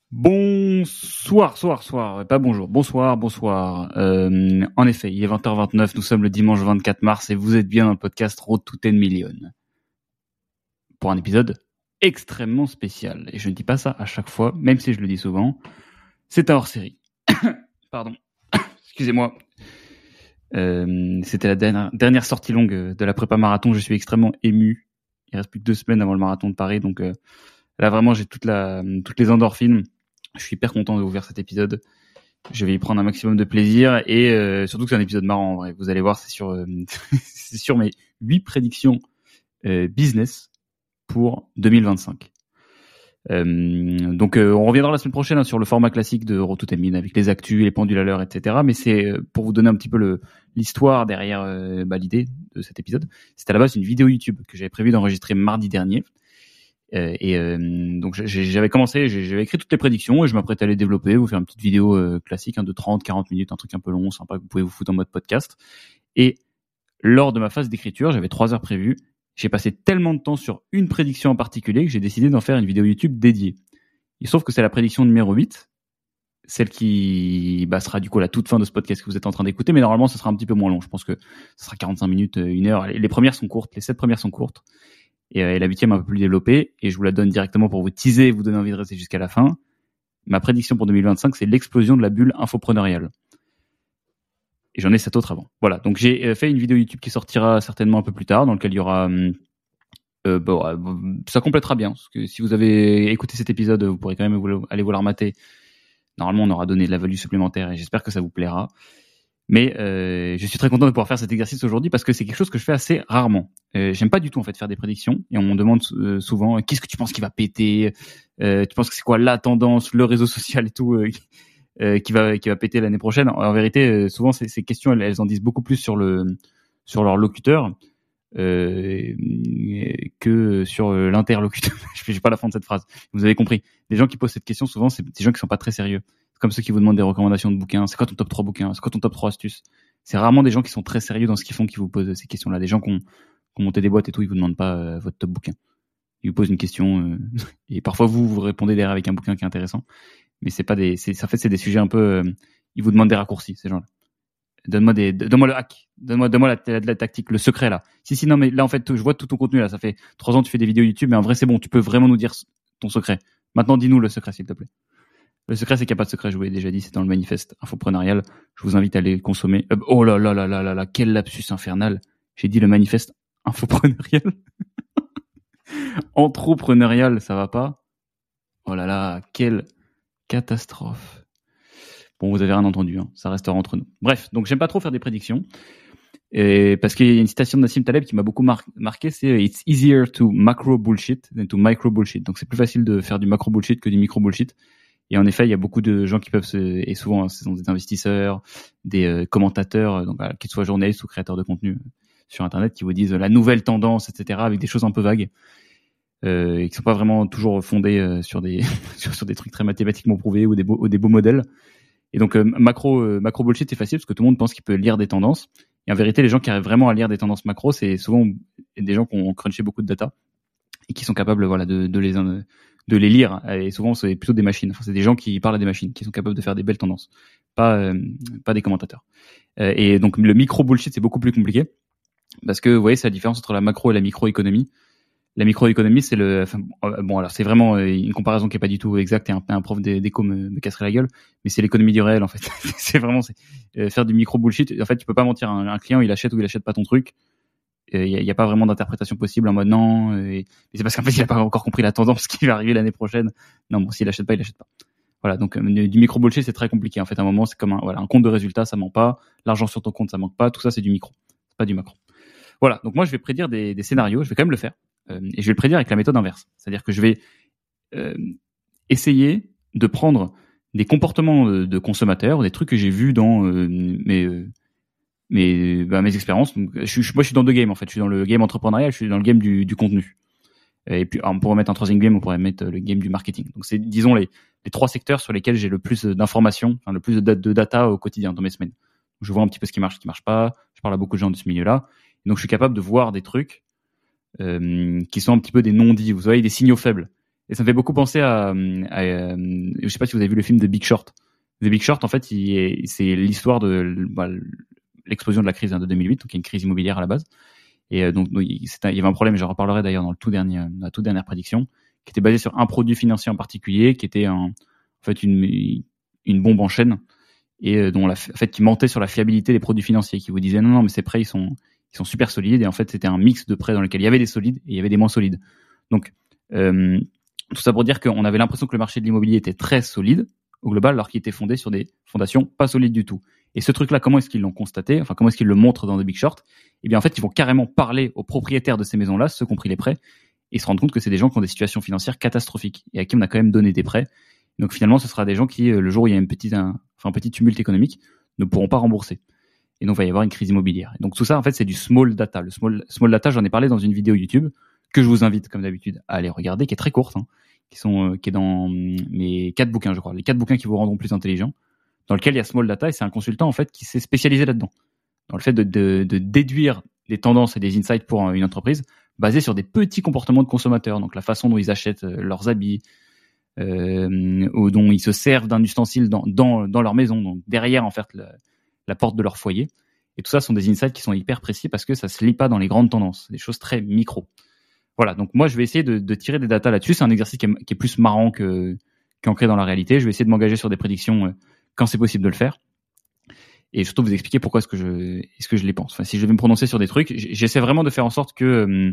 Bonsoir, pas bonjour, bonsoir. En effet, il est 20h29, nous sommes le dimanche 24 mars et vous êtes bien dans le podcast Road to 10 Million. Pour un épisode extrêmement spécial. Et je ne dis pas ça à chaque fois, même si je le dis souvent. C'est un hors-série. Pardon. Excusez-moi. C'était la dernière sortie longue de la prépa marathon. Je suis extrêmement ému. Il reste plus que 2 semaines avant le marathon de Paris, donc là vraiment j'ai toutes les endorphines. Je suis hyper content de vous faire cet épisode. Je vais y prendre un maximum de plaisir et surtout que c'est un épisode marrant en vrai. Vous allez voir, c'est sur mes 8 prédictions business pour 2025. Donc on reviendra la semaine prochaine sur le format classique de Road to 10 Million avec les actus, les pendules à l'heure, etc. Mais c'est pour vous donner un petit peu l'histoire derrière l'idée de cet épisode. C'était à la base une vidéo YouTube que j'avais prévu d'enregistrer mardi dernier. Donc j'avais commencé, j'avais écrit toutes les prédictions et je m'apprêtais à les développer, vous faire une petite vidéo classique de 30-40 minutes, un truc un peu long, sympa que vous pouvez vous foutre en mode podcast. Et lors de ma phase d'écriture, j'avais 3 heures prévues. J'ai passé tellement de temps sur une prédiction en particulier que j'ai décidé d'en faire une vidéo YouTube dédiée. Il se trouve que c'est la prédiction numéro 8, celle qui sera du coup la toute fin de ce podcast que vous êtes en train d'écouter, mais normalement ce sera un petit peu moins long. Je pense que ce sera 45 minutes, 1 heure. Les premières sont courtes, les 7 premières sont courtes. Et la 8e un peu plus développée, et je vous la donne directement pour vous teaser et vous donner envie de rester jusqu'à la fin. Ma prédiction pour 2025, c'est l'explosion de la bulle infopreneuriale. Et j'en ai 7 autres avant. Voilà, donc j'ai fait une vidéo YouTube qui sortira certainement un peu plus tard, dans laquelle il y aura... ça complétera bien, parce que si vous avez écouté cet épisode, vous pourrez quand même aller vous la remater. Normalement, on aura donné de la value supplémentaire, et j'espère que ça vous plaira. Mais je suis très content de pouvoir faire cet exercice aujourd'hui parce que c'est quelque chose que je fais assez rarement. J'aime pas du tout en fait faire des prédictions et on me demande souvent qu'est-ce que tu penses qui va péter, tu penses que c'est quoi la tendance, le réseau social et tout qui va péter l'année prochaine. En vérité, souvent ces questions elles en disent beaucoup plus sur leur locuteur que sur l'interlocuteur. J'ai pas la fin de cette phrase. Vous avez compris. Les gens qui posent cette question souvent c'est des gens qui sont pas très sérieux. Comme ceux qui vous demandent des recommandations de bouquins. C'est quoi ton top 3 bouquins? C'est quoi ton top 3 astuces? C'est rarement des gens qui sont très sérieux dans ce qu'ils font qui vous posent ces questions-là. Des gens qui ont monté des boîtes et tout, ils vous demandent pas votre top bouquin. Ils vous posent une question et parfois vous répondez derrière avec un bouquin qui est intéressant. Mais c'est pas c'est des sujets un peu ils vous demandent des raccourcis, ces gens-là. Donne-moi le hack. Donne-moi la tactique, le secret là. Si, non, mais là en fait, je vois tout ton contenu là. Ça fait 3 ans que tu fais des vidéos YouTube, mais en vrai c'est bon. Tu peux vraiment nous dire ton secret. Maintenant, dis-nous le secret, s'il te plaît. Le secret, c'est qu'il n'y a pas de secret, je vous l'ai déjà dit, c'est dans le manifeste infopreneurial. Je vous invite à aller le consommer. Oh là là là là là là, quel lapsus infernal. J'ai dit le manifeste infopreneurial. Entrepreneurial, ça va pas? Oh là là, quelle catastrophe. Bon, vous avez rien entendu, hein. Ça restera entre nous. Bref, donc j'aime pas trop faire des prédictions. Et parce qu'il y a une citation de Nassim Taleb qui m'a beaucoup marqué, c'est It's easier to macro bullshit than to micro bullshit. Donc c'est plus facile de faire du macro bullshit que du micro bullshit. Et en effet, il y a beaucoup de gens qui peuvent et souvent ce sont des investisseurs, des commentateurs, donc qu'ils soient journalistes ou créateurs de contenu sur Internet, qui vous disent la nouvelle tendance, etc., avec des choses un peu vagues et qui sont pas vraiment toujours fondées sur des sur des trucs très mathématiquement prouvés ou des beaux modèles. Et donc macro bullshit, c'est facile parce que tout le monde pense qu'il peut lire des tendances. Et en vérité, les gens qui arrivent vraiment à lire des tendances macro, c'est souvent des gens qui ont crunché beaucoup de data et qui sont capables, voilà, de les lire. Et souvent, c'est plutôt des machines. Enfin, c'est des gens qui parlent à des machines, qui sont capables de faire des belles tendances, pas des commentateurs. Et donc, le micro bullshit, c'est beaucoup plus compliqué parce que, vous voyez, c'est la différence entre la macro et la microéconomie. La microéconomie, c'est alors c'est vraiment une comparaison qui est pas du tout exacte et un prof d'éco me casserait la gueule, mais c'est l'économie du réel en fait. C'est vraiment faire du micro bullshit. En fait, tu peux pas mentir à un client, il achète ou il achète pas ton truc. Il y a pas vraiment d'interprétation possible en mode non. Et c'est parce qu'en fait, il a pas encore compris la tendance qui va arriver l'année prochaine. Non, bon, s'il achète pas, il achète pas. Voilà, donc du micro bullshit, c'est très compliqué. En fait, à un moment, c'est comme un compte de résultats, ça ment pas. L'argent sur ton compte, ça manque pas. Tout ça, c'est du micro, c'est pas du macro. Voilà, donc moi, je vais prédire des scénarios. Je vais quand même le faire. Et je vais le prédire avec la méthode inverse. C'est-à-dire que je vais essayer de prendre des comportements de consommateurs, des trucs que j'ai vus dans mes expériences. Donc, moi, je suis dans 2 games en fait. Je suis dans le game entrepreneurial, je suis dans le game du contenu. Et puis, on pourrait mettre un 3e game, on pourrait mettre le game du marketing. Donc, c'est, disons, les 3 secteurs sur lesquels j'ai le plus d'informations, enfin, le plus de data au quotidien dans mes semaines. Je vois un petit peu ce qui marche pas. Je parle à beaucoup de gens de ce milieu-là. Et donc, je suis capable de voir des trucs qui sont un petit peu des non-dits, vous voyez, des signaux faibles. Et ça me fait beaucoup penser je sais pas si vous avez vu le film The Big Short. The Big Short, en fait, c'est l'histoire de l'explosion de la crise de 2008, donc il y a une crise immobilière à la base. Et donc il y avait un problème, je reparlerai d'ailleurs dans la toute dernière prédiction, qui était basée sur un produit financier en particulier, qui était en fait une bombe en chaîne, et dont qui mentait sur la fiabilité des produits financiers, qui vous disait non, mais ces prêts ils sont super solides, et en fait c'était un mix de prêts dans lequel il y avait des solides et il y avait des moins solides. Donc tout ça pour dire qu'on avait l'impression que le marché de l'immobilier était très solide au global, alors qu'il était fondé sur des fondations pas solides du tout. Et ce truc-là, comment est-ce qu'ils l'ont constaté? Enfin, comment est-ce qu'ils le montrent dans The Big Short? Eh bien, en fait, ils vont carrément parler aux propriétaires de ces maisons-là, ceux qui ont pris les prêts, et se rendre compte que c'est des gens qui ont des situations financières catastrophiques et à qui on a quand même donné des prêts. Donc finalement, ce sera des gens qui, le jour où il y a un petit tumulte économique, ne pourront pas rembourser. Et donc, il va y avoir une crise immobilière. Et donc tout ça, en fait, c'est du small data. Le small data, j'en ai parlé dans une vidéo YouTube que je vous invite, comme d'habitude, à aller regarder, qui est très courte, qui est dans mes 4 bouquins, je crois, les 4 bouquins qui vous rendront plus intelligents, dans lequel il y a small data, et c'est un consultant en fait qui s'est spécialisé là-dedans, dans le fait de déduire des tendances et des insights pour une entreprise basés sur des petits comportements de consommateurs, donc la façon dont ils achètent leurs habits, ou dont ils se servent d'un ustensile dans leur maison, donc derrière en fait la porte de leur foyer. Et tout ça sont des insights qui sont hyper précis parce que ça se lit pas dans les grandes tendances, des choses très micro. Voilà, donc moi je vais essayer de tirer des datas là-dessus. C'est un exercice qui est plus marrant qu'ancré dans la réalité. Je vais essayer de m'engager sur des prédictions quand c'est possible de le faire. Et surtout vous expliquer pourquoi est-ce que je les pense. Enfin, si je vais me prononcer sur des trucs, j'essaie vraiment de faire en sorte qu'en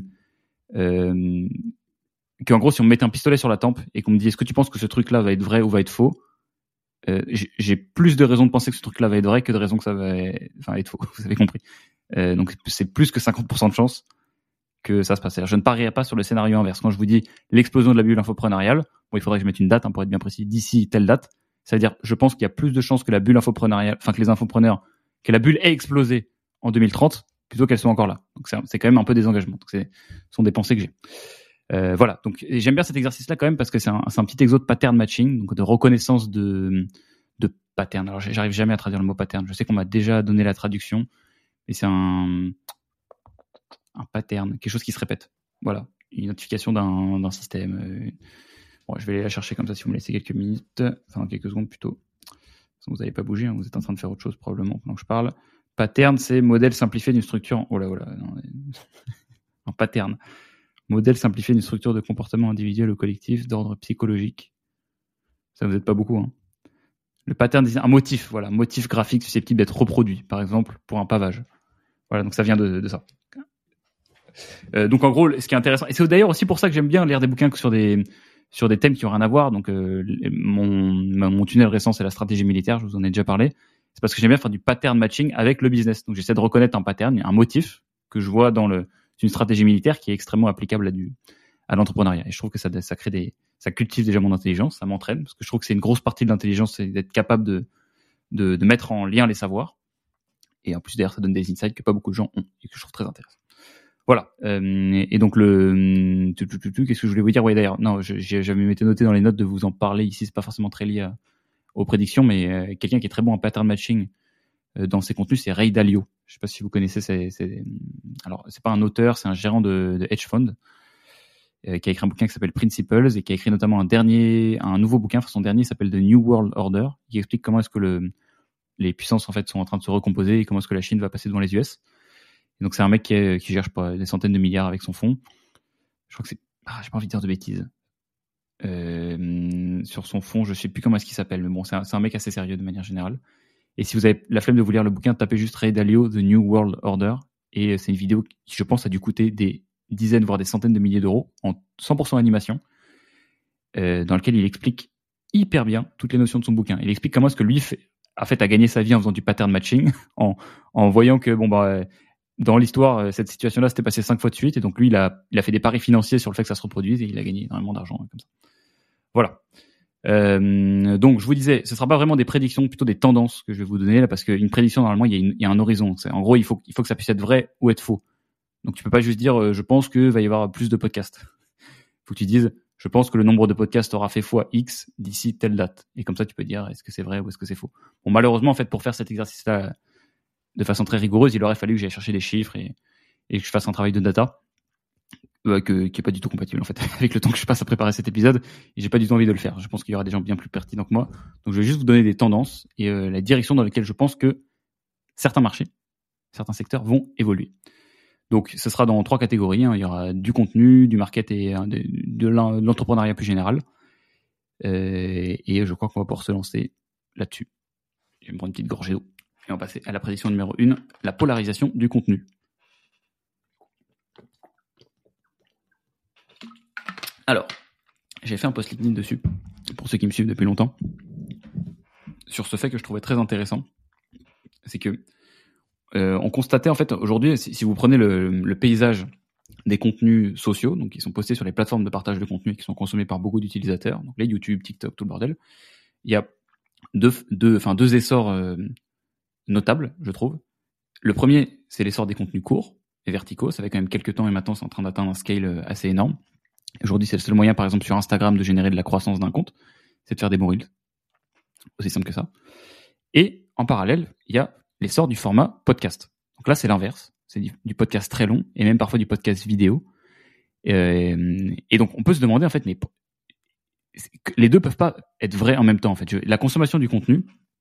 gros, si on me mettait un pistolet sur la tempe et qu'on me dit est-ce que tu penses que ce truc-là va être vrai ou va être faux, j'ai plus de raisons de penser que ce truc-là va être vrai que de raisons que ça va être faux. Vous avez compris. Donc c'est plus que 50% de chance que ça se passe. Je ne parierai pas sur le scénario inverse. Quand je vous dis l'explosion de la bulle infopreneuriale, bon, il faudrait que je mette une date pour être bien précis, d'ici telle date. Ça veut dire, je pense qu'il y a plus de chances que la bulle infopreneuriale, que les infopreneurs, que la bulle ait explosé en 2030 plutôt qu'elle soit encore là. Donc c'est quand même un peu des engagements. Donc ce sont des pensées que j'ai. Voilà. Donc j'aime bien cet exercice-là quand même parce que c'est un petit exo de pattern matching, donc de reconnaissance de pattern. Alors j'arrive jamais à traduire le mot pattern. Je sais qu'on m'a déjà donné la traduction, mais c'est un pattern, quelque chose qui se répète. Voilà, une notification d'un système. Bon, je vais aller la chercher comme ça si vous me laissez quelques minutes, enfin quelques secondes plutôt. Vous n'allez pas bouger, vous êtes en train de faire autre chose probablement pendant que je parle. Pattern, c'est modèle simplifié d'une structure. Oh là, non. Un pattern. Modèle simplifié d'une structure de comportement individuel ou collectif d'ordre psychologique. Ça vous aide pas beaucoup, Le pattern, un motif, voilà, motif graphique susceptible d'être reproduit, par exemple pour un pavage. Voilà, donc ça vient de ça. Donc en gros, ce qui est intéressant, et c'est d'ailleurs aussi pour ça que j'aime bien lire des bouquins sur des thèmes qui ont rien à voir. Donc mon tunnel récent, c'est la stratégie militaire, je vous en ai déjà parlé. C'est parce que j'aime bien faire du pattern matching avec le business. Donc j'essaie de reconnaître un pattern, un motif que je vois dans une stratégie militaire qui est extrêmement applicable à l'entrepreneuriat. Et je trouve que ça cultive déjà mon intelligence, ça m'entraîne, parce que je trouve que c'est une grosse partie de l'intelligence, c'est d'être capable de mettre en lien les savoirs. Et en plus d'ailleurs, ça donne des insights que pas beaucoup de gens ont et que je trouve très intéressants. Voilà. Et donc qu'est-ce que je voulais vous dire? Ouais, d'ailleurs, non, j'avais été noté dans les notes de vous en parler ici. C'est pas forcément très lié aux prédictions, mais quelqu'un qui est très bon en pattern matching dans ses contenus, c'est Ray Dalio. Je sais pas si vous connaissez. Alors, c'est pas un auteur, c'est un gérant de hedge fund qui a écrit un bouquin qui s'appelle Principles et qui a écrit notamment un nouveau bouquin. Son dernier s'appelle The New World Order, qui explique comment est-ce que les puissances en fait sont en train de se recomposer et comment est-ce que la Chine va passer devant les US. Et donc c'est un mec qui gère je sais pas, des centaines de milliards avec son fonds. Je crois que j'ai pas envie de dire de bêtises. Sur son fonds, je sais plus comment est-ce qu'il s'appelle, mais bon, c'est un mec assez sérieux de manière générale. Et si vous avez la flemme de vous lire le bouquin, tapez juste Ray Dalio, The New World Order, et c'est une vidéo qui, je pense, a dû coûter des dizaines, voire des centaines de milliers d'euros en 100% animation, dans lequel il explique hyper bien toutes les notions de son bouquin. Il explique comment est-ce que lui a gagné sa vie en faisant du pattern matching, en voyant que dans l'histoire, cette situation-là s'était passée 5 fois de suite, et donc lui, il a fait des paris financiers sur le fait que ça se reproduise, et il a gagné énormément d'argent comme ça. Voilà. Donc je vous disais, ce sera pas vraiment des prédictions, plutôt des tendances que je vais vous donner là, parce qu'une prédiction normalement il y a un horizon. En gros, il faut que ça puisse être vrai ou être faux. Donc tu peux pas juste dire je pense que va y avoir plus de podcasts. Faut que tu dises je pense que le nombre de podcasts aura fait fois X d'ici telle date. Et comme ça tu peux dire est-ce que c'est vrai ou est-ce que c'est faux. Bon, malheureusement en fait pour faire cet exercice-là de façon très rigoureuse, il aurait fallu que j'aille chercher des chiffres et que je fasse un travail de data qui est pas du tout compatible en fait avec le temps que je passe à préparer cet épisode, et j'ai pas du tout envie de le faire. Je pense qu'il y aura des gens bien plus pertinents que moi. Donc je vais juste vous donner des tendances et la direction dans laquelle je pense que certains marchés, certains secteurs vont évoluer. Donc ce sera dans 3 catégories, hein. Il y aura du contenu, du market et de l'entrepreneuriat plus général. Et je crois qu'on va pouvoir se lancer là-dessus. Je vais me prendre une petite gorgée d'eau et on va passer à la prédiction numéro 1, la polarisation du contenu. Alors, j'ai fait un post LinkedIn dessus, pour ceux qui me suivent depuis longtemps, sur ce fait que je trouvais très intéressant. C'est que on constatait en fait aujourd'hui, si vous prenez le paysage des contenus sociaux, donc qui sont postés sur les plateformes de partage de contenu et qui sont consommés par beaucoup d'utilisateurs, donc les YouTube, TikTok, tout le bordel, il y a deux essors notables, je trouve. Le premier, c'est l'essor des contenus courts et verticaux. Ça fait quand même quelques temps et maintenant c'est en train d'atteindre un scale assez énorme. Aujourd'hui, c'est le seul moyen, par exemple, sur Instagram de générer de la croissance d'un compte, c'est de faire des bons reels. Aussi simple que ça. Et en parallèle, il y a l'essor du format podcast. Donc là, c'est l'inverse. C'est du podcast très long et même parfois du podcast vidéo. Et donc, on peut se demander, en fait, mais les deux peuvent pas être vrais en même temps, en fait. La consommation du contenu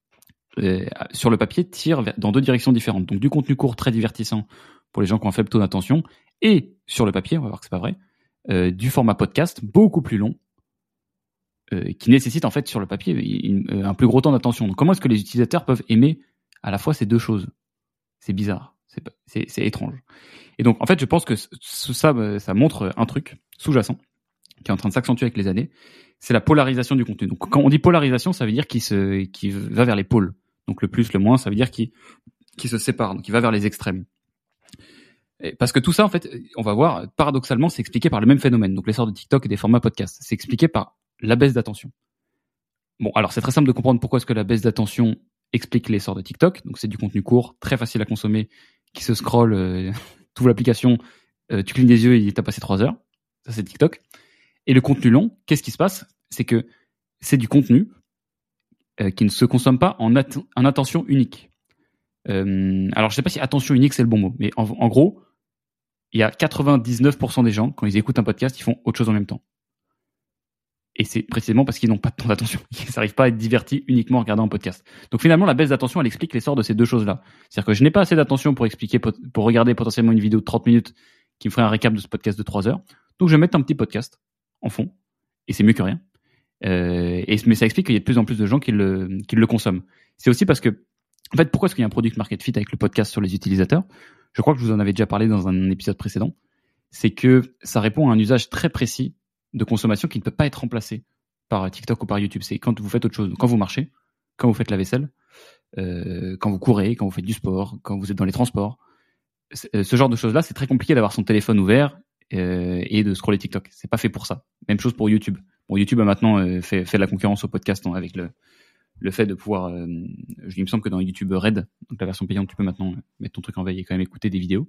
sur le papier tire dans 2 directions différentes. Donc, du contenu court très divertissant pour les gens qui ont un faible taux d'attention, et sur le papier, on va voir que c'est pas vrai, du format podcast beaucoup plus long, qui nécessite en fait sur le papier un plus gros temps d'attention. Donc comment est-ce que les utilisateurs peuvent aimer à la fois ces deux choses? C'est bizarre, c'est étrange. Et donc en fait je pense que ça montre un truc sous-jacent qui est en train de s'accentuer avec les années, c'est la polarisation du contenu. Donc quand on dit polarisation, ça veut dire qu'il va vers les pôles. Donc le plus, le moins, ça veut dire qu'il se sépare, donc il va vers les extrêmes. Parce que tout ça, en fait, on va voir, paradoxalement, c'est expliqué par le même phénomène. Donc l'essor de TikTok et des formats podcast, c'est expliqué par la baisse d'attention. Bon, alors c'est très simple de comprendre pourquoi est-ce que la baisse d'attention explique l'essor de TikTok. Donc c'est du contenu court, très facile à consommer, qui se scrolle, tu ouvres l'application, tu clignes des yeux et il t'a passé 3 heures. Ça c'est TikTok. Et le contenu long, qu'est-ce qui se passe? C'est que c'est du contenu qui ne se consomme pas en attention unique. Alors je sais pas si attention unique c'est le bon mot, mais en gros, il y a 99% des gens, quand ils écoutent un podcast, ils font autre chose en même temps. Et c'est précisément parce qu'ils n'ont pas de temps d'attention. Ils n'arrivent pas à être divertis uniquement en regardant un podcast. Donc finalement, la baisse d'attention, elle explique l'essor de ces deux choses-là. C'est-à-dire que je n'ai pas assez d'attention pour regarder potentiellement une vidéo de 30 minutes qui me ferait un récap de ce podcast de 3 heures. Donc je vais mettre un petit podcast en fond. Et c'est mieux que rien. Mais ça explique qu'il y a de plus en plus de gens qui le consomment. C'est aussi parce que, en fait, pourquoi est-ce qu'il y a un product market fit avec le podcast sur les utilisateurs? Je crois que je vous en avais déjà parlé dans un épisode précédent. C'est que ça répond à un usage très précis de consommation qui ne peut pas être remplacé par TikTok ou par YouTube. C'est quand vous faites autre chose, quand vous marchez, quand vous faites la vaisselle, quand vous courez, quand vous faites du sport, quand vous êtes dans les transports. Ce genre de choses-là, c'est très compliqué d'avoir son téléphone ouvert et de scroller TikTok. C'est pas fait pour ça. Même chose pour YouTube. Bon, YouTube a maintenant fait de la concurrence au podcast avec le fait de pouvoir... il me semble que dans YouTube Red, donc la version payante, tu peux maintenant mettre ton truc en veille et quand même écouter des vidéos.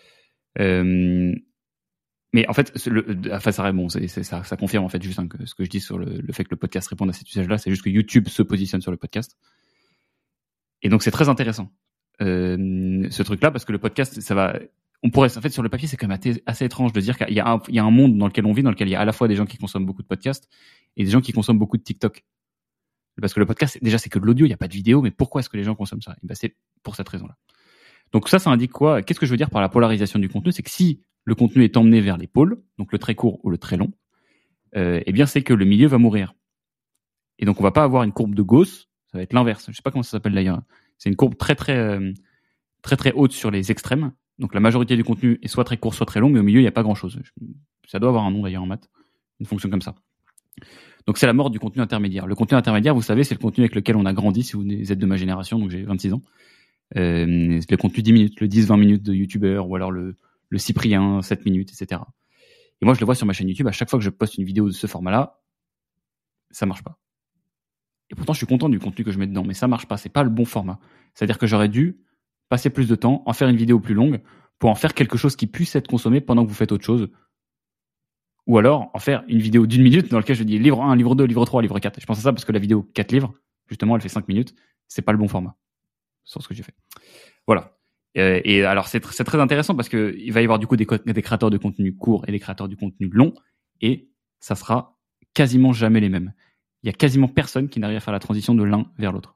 Mais en fait, ça confirme en fait juste ce que je dis sur le fait que le podcast réponde à cet usage-là. C'est juste que YouTube se positionne sur le podcast. Et donc c'est très intéressant ce truc-là, parce que le podcast, on pourrait, en fait, sur le papier, c'est quand même assez étrange de dire qu'il y a un monde dans lequel on vit, dans lequel il y a à la fois des gens qui consomment beaucoup de podcasts et des gens qui consomment beaucoup de TikTok. Parce que le podcast, déjà, c'est que de l'audio, il n'y a pas de vidéo, mais pourquoi est-ce que les gens consomment ça? Et ben, c'est pour cette raison-là. Donc ça indique quoi? Qu'est-ce que je veux dire par la polarisation du contenu? C'est que si le contenu est emmené vers les pôles, donc le très court ou le très long, eh bien, c'est que le milieu va mourir. Et donc, on va pas avoir une courbe de Gauss, ça va être l'inverse. Je sais pas comment ça s'appelle d'ailleurs. C'est une courbe très haute sur les extrêmes. Donc, la majorité du contenu est soit très court, soit très long, mais au milieu, il n'y a pas grand-chose. Ça doit avoir un nom d'ailleurs en maths, une fonction comme ça. Donc, c'est la mort du contenu intermédiaire. Le contenu intermédiaire, vous savez, c'est le contenu avec lequel on a grandi, si vous êtes de ma génération, donc j'ai 26 ans. Le contenu 10 minutes, le 10-20 minutes de youtubeur, ou alors le Cyprien, 7 minutes, etc. Et moi, je le vois sur ma chaîne YouTube, à chaque fois que je poste une vidéo de ce format-là, ça marche pas. Et pourtant, je suis content du contenu que je mets dedans, mais ça marche pas, c'est pas le bon format. C'est-à-dire que j'aurais dû passer plus de temps, en faire une vidéo plus longue, pour en faire quelque chose qui puisse être consommé pendant que vous faites autre chose. Ou alors, en faire une vidéo d'1 minute dans laquelle je dis livre 1, livre 2, livre 3, livre 4. Je pense à ça parce que la vidéo 4 livres, justement, elle fait 5 minutes. C'est pas le bon format. Sur ce que j'ai fait. Voilà. Et alors c'est très intéressant parce que il va y avoir du coup des créateurs de contenu court et des créateurs de contenu long, et ça sera quasiment jamais les mêmes. Il y a quasiment personne qui n'arrive à faire la transition de l'un vers l'autre.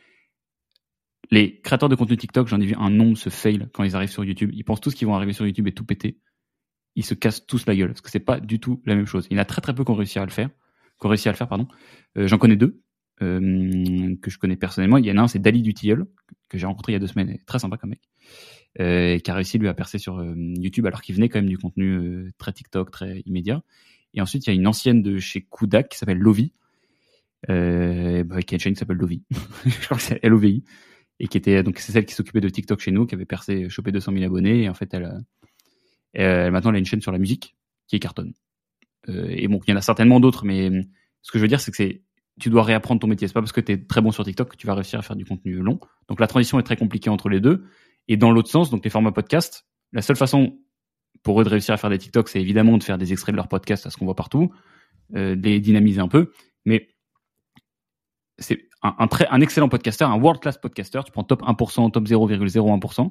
Les créateurs de contenu TikTok, j'en ai vu un nombre se fail quand ils arrivent sur YouTube. Ils pensent tous qu'ils vont arriver sur YouTube et tout péter. Ils se cassent tous la gueule parce que c'est pas du tout la même chose. Il y en a très très peu qui ont réussi à le faire. J'en connais deux que je connais personnellement. Il y en a un, c'est Dali du Tilleul, que j'ai rencontré il y a 2 semaines. Très sympa comme mec. Qui a réussi lui à percer sur YouTube alors qu'il venait quand même du contenu très TikTok, très immédiat. Et ensuite, il y a une ancienne de chez Kudak qui s'appelle Lovi, qui a une chaîne qui s'appelle Lovi. Je crois que c'est Lovi. Et qui était, donc c'est celle qui s'occupait de TikTok chez nous, qui avait percé, chopé 200 000 abonnés. Et en fait, maintenant, elle a une chaîne sur la musique qui cartonne. Et bon, il y en a certainement d'autres, mais ce que je veux dire, c'est que tu dois réapprendre ton métier. C'est pas parce que tu es très bon sur TikTok que tu vas réussir à faire du contenu long. Donc la transition est très compliquée entre les deux. Et dans l'autre sens, donc les formats podcast, la seule façon pour eux de réussir à faire des TikTok, c'est évidemment de faire des extraits de leur podcast, à ce qu'on voit partout, de les dynamiser un peu. Mais c'est un excellent podcaster, un world class podcaster. Tu prends top 1%, top 0,01%.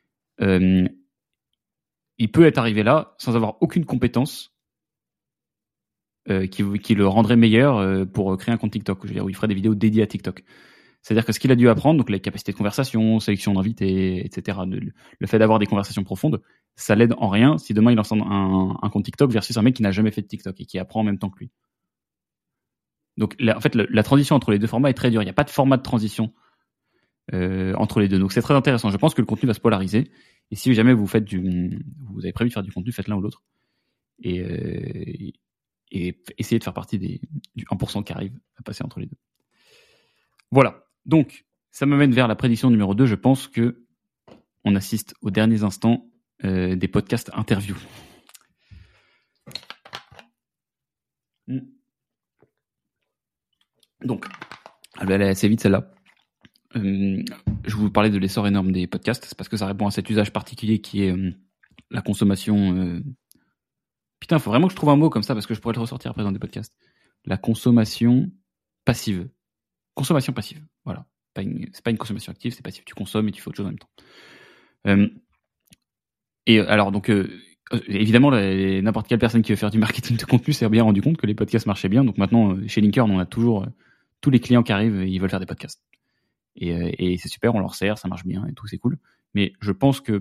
Il peut être arrivé là sans avoir aucune compétence qui le rendrait meilleur pour créer un compte TikTok. Je veux dire, où il ferait des vidéos dédiées à TikTok. C'est-à-dire que ce qu'il a dû apprendre, donc les capacités de conversation, sélection d'invités, etc., le fait d'avoir des conversations profondes, ça l'aide en rien si demain il lance un compte TikTok versus un mec qui n'a jamais fait de TikTok et qui apprend en même temps que lui. Donc en fait, la transition entre les deux formats est très dure. Il n'y a pas de format de transition entre les deux. Donc c'est très intéressant. Je pense que le contenu va se polariser. Et si jamais vous avez prévu de faire du contenu, faites l'un ou l'autre. Et essayez de faire partie du 1% qui arrive à passer entre les deux. Voilà. Donc, ça me mène vers la prédiction numéro 2. Je pense que on assiste aux derniers instants des podcasts interviews. Donc, elle va aller assez vite celle-là. Je vous parlais de l'essor énorme des podcasts. C'est parce que ça répond à cet usage particulier qui est la consommation. Putain, il faut vraiment que je trouve un mot comme ça parce que je pourrais le ressortir après dans des podcasts. La consommation passive. Consommation passive. Voilà. C'est pas une consommation active, c'est passif. Tu consommes et tu fais autre chose en même temps. Et alors, donc, évidemment, n'importe quelle personne qui veut faire du marketing de contenu s'est bien rendu compte que les podcasts marchaient bien. Donc maintenant, chez Linkern, on a toujours tous les clients qui arrivent, ils veulent faire des podcasts. Et c'est super, on leur sert, ça marche bien et tout, c'est cool. Mais je pense que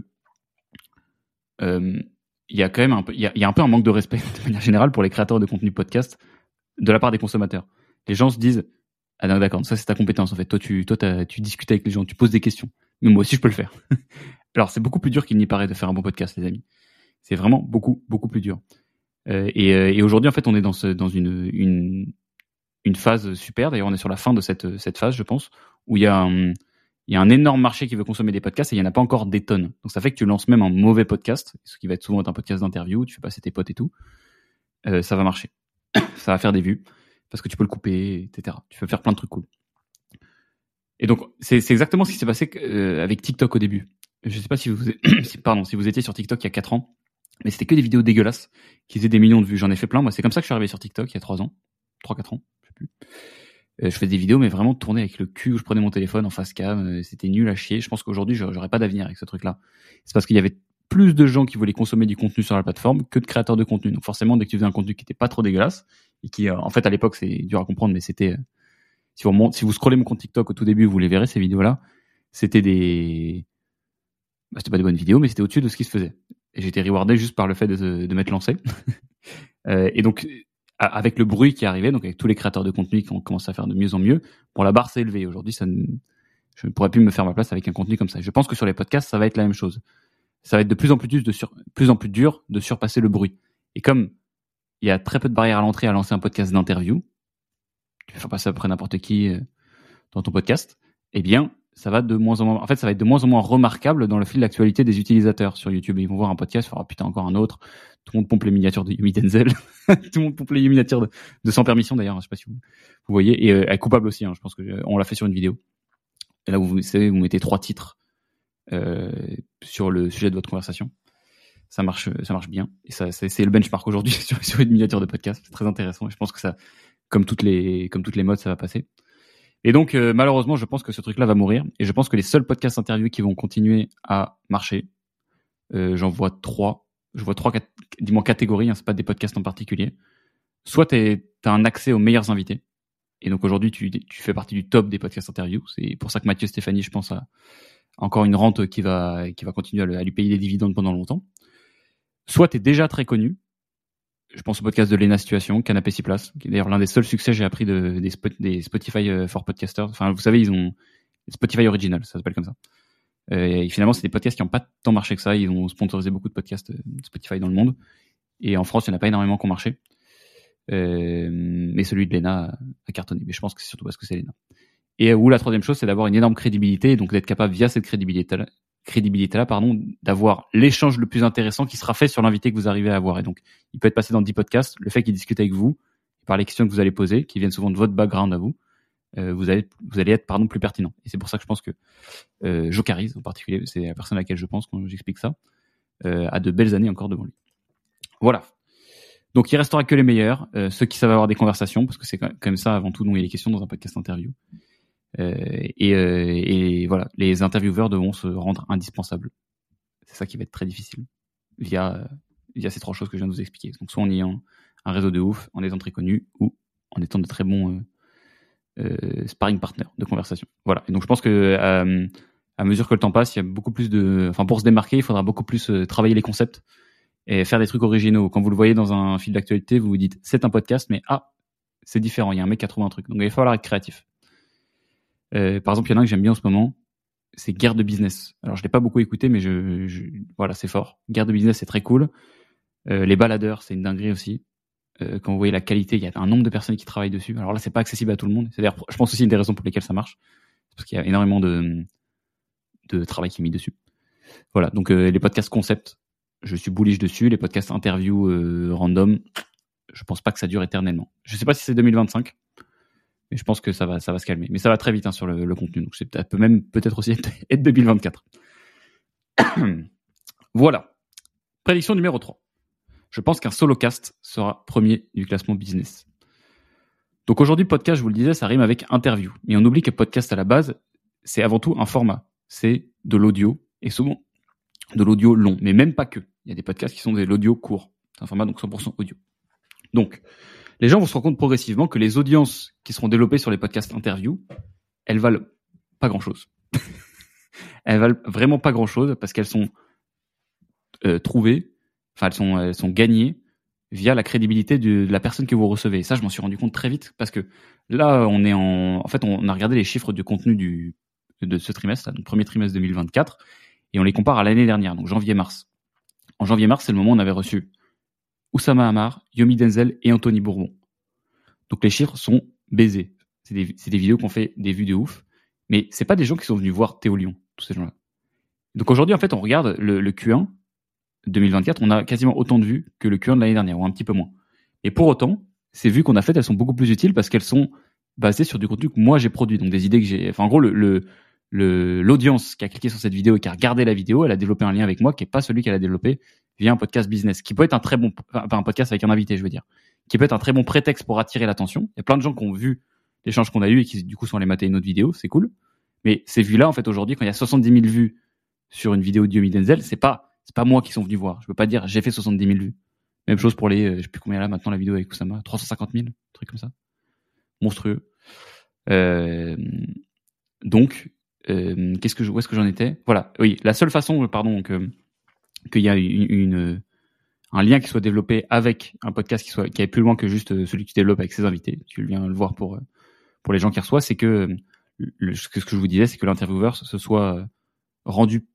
il y a quand même il y a un peu un manque de respect de manière générale pour les créateurs de contenu podcast de la part des consommateurs. Les gens se disent ah non, d'accord, ça c'est ta compétence en fait. Toi tu discutes avec les gens, tu poses des questions. Mais moi aussi je peux le faire. Alors c'est beaucoup plus dur qu'il n'y paraît de faire un bon podcast, les amis. C'est vraiment beaucoup plus dur. Et aujourd'hui en fait on est dans une phase super. D'ailleurs on est sur la fin de cette phase, je pense, où il y a un énorme marché qui veut consommer des podcasts et il n'y en a pas encore des tonnes. Donc ça fait que tu lances même un mauvais podcast, ce qui va être souvent un podcast d'interview, tu fais passer tes potes et tout, ça va marcher. Ça va faire des vues, parce que tu peux le couper, etc. Tu peux faire plein de trucs cool. Et donc c'est exactement ce qui s'est passé avec TikTok au début. Je sais pas si vous étiez sur TikTok il y a 4 ans, mais c'était que des vidéos dégueulasses qui faisaient des millions de vues. J'en ai fait plein. Moi, c'est comme ça que je suis arrivé sur TikTok il y a 3 4 ans, je sais plus. Je faisais des vidéos, mais vraiment tournées avec le cul, où je prenais mon téléphone en face cam. C'était nul à chier. Je pense qu'aujourd'hui, j'aurais pas d'avenir avec ce truc-là. C'est parce qu'il y avait plus de gens qui voulaient consommer du contenu sur la plateforme que de créateurs de contenu. Donc forcément, dès que tu faisais un contenu qui était pas trop dégueulasse, et qui, en fait, à l'époque, c'est dur à comprendre, mais c'était... si vous scrollez mon compte TikTok au tout début, vous les verrez, ces vidéos-là. C'était c'était pas des bonnes vidéos, mais c'était au-dessus de ce qui se faisait. Et j'étais rewardé juste par le fait de m'être lancé. Et donc... avec le bruit qui est arrivé, donc avec tous les créateurs de contenu qui ont commencé à faire de mieux en mieux, bon, la barre s'est élevée. Aujourd'hui, je ne pourrais plus me faire ma place avec un contenu comme ça. Je pense que sur les podcasts, ça va être la même chose. Ça va être de plus en plus dur de surpasser le bruit. Et comme il y a très peu de barrières à l'entrée à lancer un podcast d'interview, tu peux faire passer après n'importe qui dans ton podcast, eh bien, ça va de moins en moins, en fait, ça va être de moins en moins remarquable dans le fil d'actualité des utilisateurs sur YouTube. Ils vont voir un podcast, ils vont faire, oh, putain, encore un autre. Tout le monde pompe les miniatures de Yumi Denzel. Tout le monde pompe les miniatures de Sans Permission, d'ailleurs. Je sais pas si vous voyez. Et elle est coupable aussi, hein. Je pense que on l'a fait sur une vidéo. Et là, vous mettez 3 titres, sur le sujet de votre conversation. Ça marche bien. Et ça, c'est le benchmark aujourd'hui sur une miniature de podcast. C'est très intéressant. Et je pense que ça, comme toutes les modes, ça va passer. Et donc, malheureusement, je pense que ce truc-là va mourir. Et je pense que les seuls podcasts interviews qui vont continuer à marcher, j'en vois 3. Je vois 3, dis-moi catégories, hein, c'est pas des podcasts en particulier. Soit t'as un accès aux meilleurs invités. Et donc aujourd'hui, tu fais partie du top des podcasts interviews. C'est pour ça que Mathieu Stéphanie, je pense, a encore une rente qui va continuer à lui payer des dividendes pendant longtemps. Soit t'es déjà très connu. Je pense au podcast de Lena Situation, Canapé 6 places, qui est d'ailleurs l'un des seuls succès que j'ai appris des Spotify for Podcasters. Enfin, vous savez, ils ont Spotify Original, ça s'appelle comme ça. Et finalement, c'est des podcasts qui n'ont pas tant marché que ça. Ils ont sponsorisé beaucoup de podcasts Spotify dans le monde. Et en France, il n'y en a pas énormément qui ont marché. Mais celui de Lena a cartonné. Mais je pense que c'est surtout parce que c'est Lena. Et la troisième chose, c'est d'avoir une énorme crédibilité, donc d'être capable, via cette crédibilité-là, d'avoir l'échange le plus intéressant qui sera fait sur l'invité que vous arrivez à avoir. Et donc, il peut être passé dans 10 podcasts. Le fait qu'il discute avec vous, par les questions que vous allez poser, qui viennent souvent de votre background à vous, vous allez être plus pertinent. Et c'est pour ça que je pense que Jocaris, en particulier, c'est la personne à laquelle je pense quand j'explique ça, a de belles années encore devant lui. Voilà. Donc, il restera que les meilleurs, ceux qui savent avoir des conversations, parce que c'est quand même ça avant tout dont il est question dans un podcast interview. Et voilà, les intervieweurs devront se rendre indispensables. C'est ça qui va être très difficile via ces 3 choses que je viens de vous expliquer. Donc, soit en ayant un réseau de ouf, en étant très connu, ou en étant de très bons sparring partners de conversation. Voilà. Et donc, je pense que à mesure que le temps passe, il y a beaucoup plus pour se démarquer, il faudra beaucoup plus travailler les concepts et faire des trucs originaux. Quand vous le voyez dans un fil d'actualité, vous vous dites c'est un podcast, mais c'est différent. Il y a un mec qui a trouvé un truc. Donc, il va falloir être créatif. Par exemple, il y en a un que j'aime bien en ce moment, c'est Guerre de business. Alors, je l'ai pas beaucoup écouté, mais voilà, c'est fort. Guerre de business, c'est très cool. Les baladeurs, c'est une dinguerie aussi. Quand vous voyez la qualité, il y a un nombre de personnes qui travaillent dessus. Alors là, c'est pas accessible à tout le monde. C'est-à-dire, je pense aussi une des raisons pour lesquelles ça marche, c'est parce qu'il y a énormément de travail qui est mis dessus. Voilà. Donc les podcasts concept, je suis bullish dessus. Les podcasts interview random, je pense pas que ça dure éternellement. Je sais pas si c'est 2025. Mais je pense que ça va se calmer. Mais ça va très vite sur le contenu. Donc ça peut même peut-être aussi être 2024. Voilà. Prédiction numéro 3. Je pense qu'un solocast sera premier du classement business. Donc aujourd'hui, podcast, je vous le disais, ça rime avec interview. Mais on oublie que podcast à la base, c'est avant tout un format. C'est de l'audio et souvent de l'audio long. Mais même pas que. Il y a des podcasts qui sont de l'audio court. C'est un format donc 100% audio. Donc, les gens vont se rendre compte progressivement que les audiences qui seront développées sur les podcasts interview, elles valent pas grand-chose. Elles valent vraiment pas grand-chose parce qu'elles sont trouvées, enfin elles sont gagnées via la crédibilité de la personne que vous recevez. Et ça, je m'en suis rendu compte très vite parce que là, on a regardé les chiffres du contenu de ce trimestre, le premier trimestre 2024, et on les compare à l'année dernière, donc janvier-mars. En janvier-mars, c'est le moment où on avait reçu Oussama Hamar, Yomi Denzel et Anthony Bourbon. Donc les chiffres sont baisés. C'est des vidéos qui ont fait des vues de ouf. Mais c'est pas des gens qui sont venus voir Théo Lyon, tous ces gens-là. Donc aujourd'hui, en fait, on regarde le Q1 2024, on a quasiment autant de vues que le Q1 de l'année dernière, ou un petit peu moins. Et pour autant, ces vues qu'on a faites, elles sont beaucoup plus utiles parce qu'elles sont basées sur du contenu que moi j'ai produit. Donc des idées que j'ai... Enfin, en gros, l'audience qui a cliqué sur cette vidéo et qui a regardé la vidéo, elle a développé un lien avec moi qui est pas celui qu'elle a développé via un podcast business, qui peut être un très bon, enfin un podcast avec un invité, je veux dire, qui peut être un très bon prétexte pour attirer l'attention. Il y a plein de gens qui ont vu l'échange qu'on a eu et qui du coup sont allés mater une autre vidéo, c'est cool. Mais ces vues-là, en fait, aujourd'hui, quand il y a 70 000 vues sur une vidéo de Yomi Denzel, c'est pas moi qui sont venus voir. Je peux pas dire j'ai fait 70 000 vues. Même chose pour les, je sais plus combien là maintenant la vidéo avec Oussama, 350 000, truc comme ça, monstrueux. Donc où est-ce que j'en étais? Voilà. Oui, la seule façon, pardon, qu'il y a un lien qui soit développé avec un podcast qui aille plus loin que juste celui que tu développes avec ses invités. Tu viens le voir pour les gens qui reçoivent, c'est que ce que je vous disais, c'est que l'intervieweur se soit rendu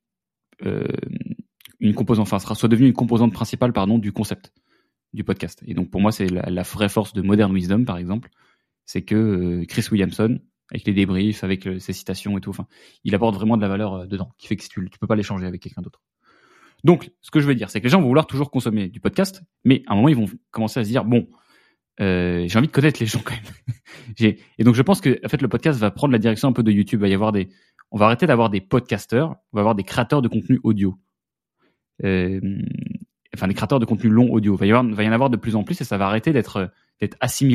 soit devenu une composante principale, du concept du podcast. Et donc pour moi, c'est la vraie force de Modern Wisdom, par exemple, c'est que Chris Williamson, avec les débriefs, avec ses citations et tout, enfin, il apporte vraiment de la valeur dedans, qui fait que tu peux pas l'échanger avec quelqu'un d'autre. Donc, ce que je veux dire, c'est que les gens vont vouloir toujours consommer du podcast, mais à un moment, ils vont commencer à se dire, bon, j'ai envie de connaître les gens quand même. Et donc, je pense que, en fait, le podcast va prendre la direction un peu de YouTube. On va arrêter d'avoir des podcasteurs, on va avoir des créateurs de contenu audio. Des créateurs de contenu long audio. Il va y en avoir de plus en plus et ça va arrêter d'être assimilé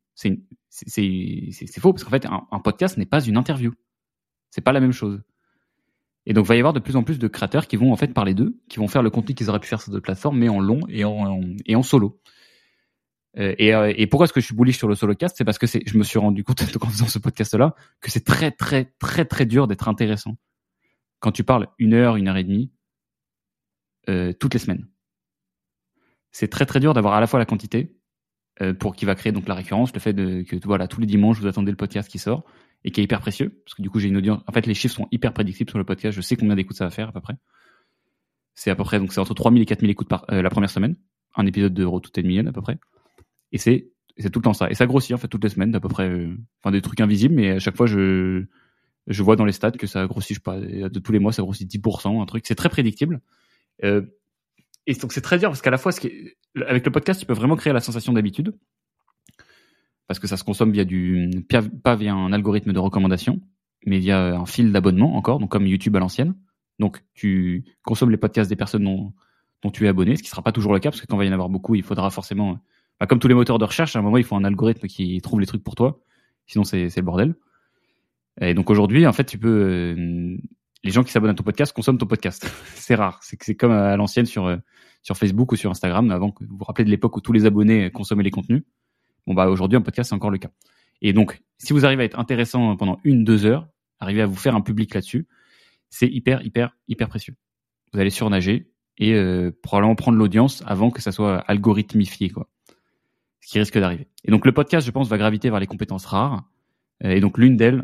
C'est faux parce qu'en fait, un podcast n'est pas une interview. C'est pas la même chose. Et donc, il va y avoir de plus en plus de créateurs qui vont en fait parler d'eux, qui vont faire le contenu qu'ils auraient pu faire sur d'autres plateformes, mais en long et en solo. Et pourquoi est-ce que je suis bullish sur le solocast? C'est parce que je me suis rendu compte en faisant ce podcast-là que c'est très, très, très, très dur d'être intéressant quand tu parles 1 heure, 1 heure et demie, toutes les semaines. C'est très, très dur d'avoir à la fois la quantité, pour qui va créer donc la récurrence, le fait que voilà, tous les dimanches vous attendez le podcast qui sort et qui est hyper précieux parce que du coup j'ai une audience. En fait, les chiffres sont hyper prédictibles sur le podcast. Je sais combien d'écoutes ça va faire à peu près. C'est à peu près donc c'est entre 3000 et 4000 écoutes par la première semaine, un épisode de Road to 10 Million à peu près. Et c'est tout le temps ça. Et ça grossit en fait toutes les semaines d'à peu près. Enfin des trucs invisibles, mais à chaque fois je vois dans les stats que ça grossit, je sais pas, de tous les mois ça grossit 10%, un truc. C'est très prédictible. Et donc c'est très dur parce qu'à la fois avec le podcast tu peux vraiment créer la sensation d'habitude parce que ça se consomme pas via un algorithme de recommandation mais via un fil d'abonnement encore, donc comme YouTube à l'ancienne. Donc tu consommes les podcasts des personnes dont tu es abonné, ce qui sera pas toujours le cas parce que quand il va y en avoir beaucoup il faudra forcément, comme tous les moteurs de recherche, à un moment il faut un algorithme qui trouve les trucs pour toi, sinon c'est le bordel. Et donc aujourd'hui en fait tu peux les gens qui s'abonnent à ton podcast consomment ton podcast. C'est rare. C'est comme à l'ancienne sur Facebook ou sur Instagram, avant que vous vous rappelez de l'époque où tous les abonnés consommaient les contenus. Bon, aujourd'hui, un podcast, c'est encore le cas. Et donc, si vous arrivez à être intéressant pendant 1-2 heures, arriver à vous faire un public là-dessus, c'est hyper, hyper, hyper précieux. Vous allez surnager et probablement prendre l'audience avant que ça soit algorithmifié, quoi. Ce qui risque d'arriver. Et donc, le podcast, je pense, va graviter vers les compétences rares. Et donc, l'une d'elles,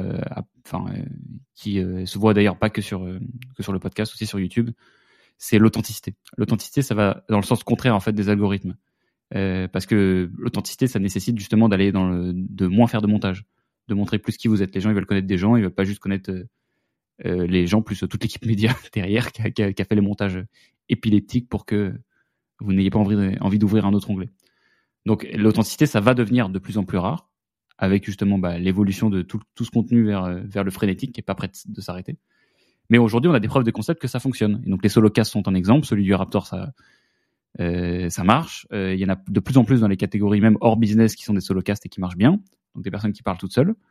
qui se voit d'ailleurs pas que sur le podcast, aussi sur YouTube, c'est l'authenticité. L'authenticité, ça va dans le sens contraire en fait des algorithmes, parce que l'authenticité, ça nécessite justement d'aller de moins faire de montage, de montrer plus qui vous êtes. Les gens, ils veulent connaître des gens, ils veulent pas juste connaître les gens plus toute l'équipe média derrière qui a fait le montage épileptique pour que vous n'ayez pas envie d'ouvrir un autre onglet. Donc l'authenticité, ça va devenir de plus en plus rare, avec justement l'évolution de tout ce contenu vers le frénétique qui est pas prêt de s'arrêter. Mais aujourd'hui, on a des preuves de concept que ça fonctionne. Et donc les solocasts sont un exemple. Celui du Raptor, ça marche. Il y en a de plus en plus dans les catégories même hors business qui sont des solocasts et qui marchent bien. Donc des personnes qui parlent toutes seules.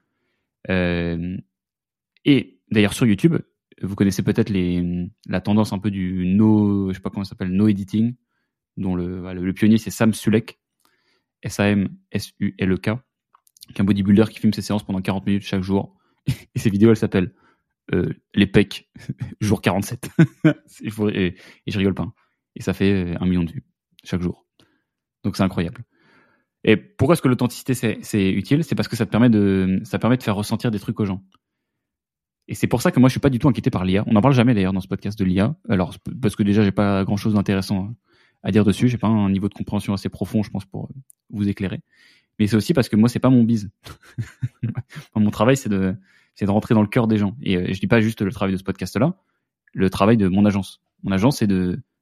Et d'ailleurs sur YouTube, vous connaissez peut-être la tendance un peu du je sais pas comment ça s'appelle, no editing, dont le pionnier c'est Sam Sulek, SAMSULEK, qui est un bodybuilder qui filme ses séances pendant 40 minutes chaque jour. Et ses vidéos, elles s'appellent les pecs, jour 47. et je rigole pas. Et ça fait 1 million de vues chaque jour. Donc c'est incroyable. Et pourquoi est-ce que l'authenticité c'est utile? C'est parce que ça permet de faire ressentir des trucs aux gens. Et c'est pour ça que moi je suis pas du tout inquiété par l'IA. On n'en parle jamais d'ailleurs dans ce podcast de l'IA. Alors parce que déjà j'ai pas grand chose d'intéressant à dire dessus. J'ai pas un niveau de compréhension assez profond, je pense, pour vous éclairer. Mais c'est aussi parce que moi c'est pas mon bise. Mon travail c'est de rentrer dans le cœur des gens. Et je dis pas juste le travail de ce podcast-là, le travail de mon agence. Mon agence c'est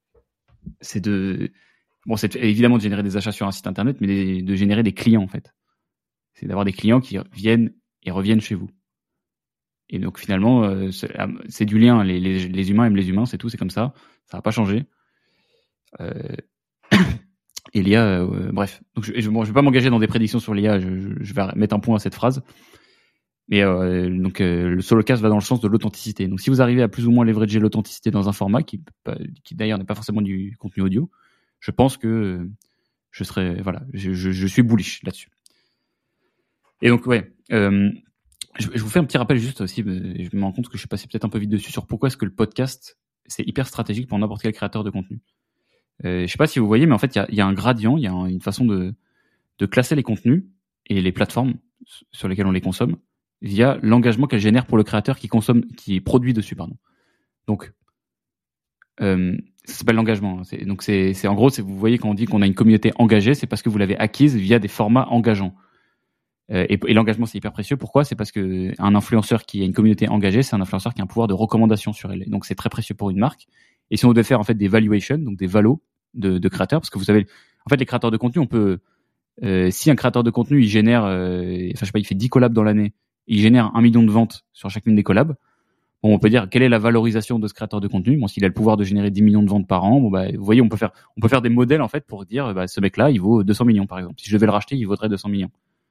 évidemment de générer des achats sur un site internet, mais de générer des clients en fait. C'est d'avoir des clients qui viennent et reviennent chez vous. Et donc finalement, c'est du lien. Les humains aiment les humains, c'est tout, c'est comme ça. Ça va pas changer. Et l'IA, bref. Donc je vais pas m'engager dans des prédictions sur l'IA. Je vais mettre un point à cette phrase. Mais le solocast va dans le sens de l'authenticité. Donc si vous arrivez à plus ou moins leverager l'authenticité dans un format qui d'ailleurs n'est pas forcément du contenu audio, je pense que je suis bullish là-dessus. Et donc je vous fais un petit rappel juste aussi, je me rends compte que je suis passé peut-être un peu vite dessus sur pourquoi est-ce que le podcast c'est hyper stratégique pour n'importe quel créateur de contenu. Je sais pas si vous voyez, mais en fait il y a un gradient, il y a une façon de classer les contenus et les plateformes sur lesquelles on les consomme via l'engagement qu'elle génère pour le créateur qui produit dessus, pardon. Donc ça s'appelle l'engagement. Donc c'est en gros, vous voyez quand on dit qu'on a une communauté engagée, c'est parce que vous l'avez acquise via des formats engageants. Et l'engagement c'est hyper précieux. Pourquoi? C'est parce que un influenceur qui a une communauté engagée, c'est un influenceur qui a un pouvoir de recommandation sur elle. Donc c'est très précieux pour une marque. Et si on devait faire en fait des valuations, donc des valos de créateurs, parce que vous savez, en fait les créateurs de contenu, on peut si un créateur de contenu il génère, je sais pas, il fait 10 collabs dans l'année, il génère 1 million de ventes sur chacune des collabs. Bon, on peut dire quelle est la valorisation de ce créateur de contenu. Bon, s'il a le pouvoir de générer 10 millions de ventes par an, vous voyez, on peut faire des modèles en fait pour dire ce mec-là, il vaut 200 millions par exemple. Si je devais le racheter, il vaudrait 200 millions.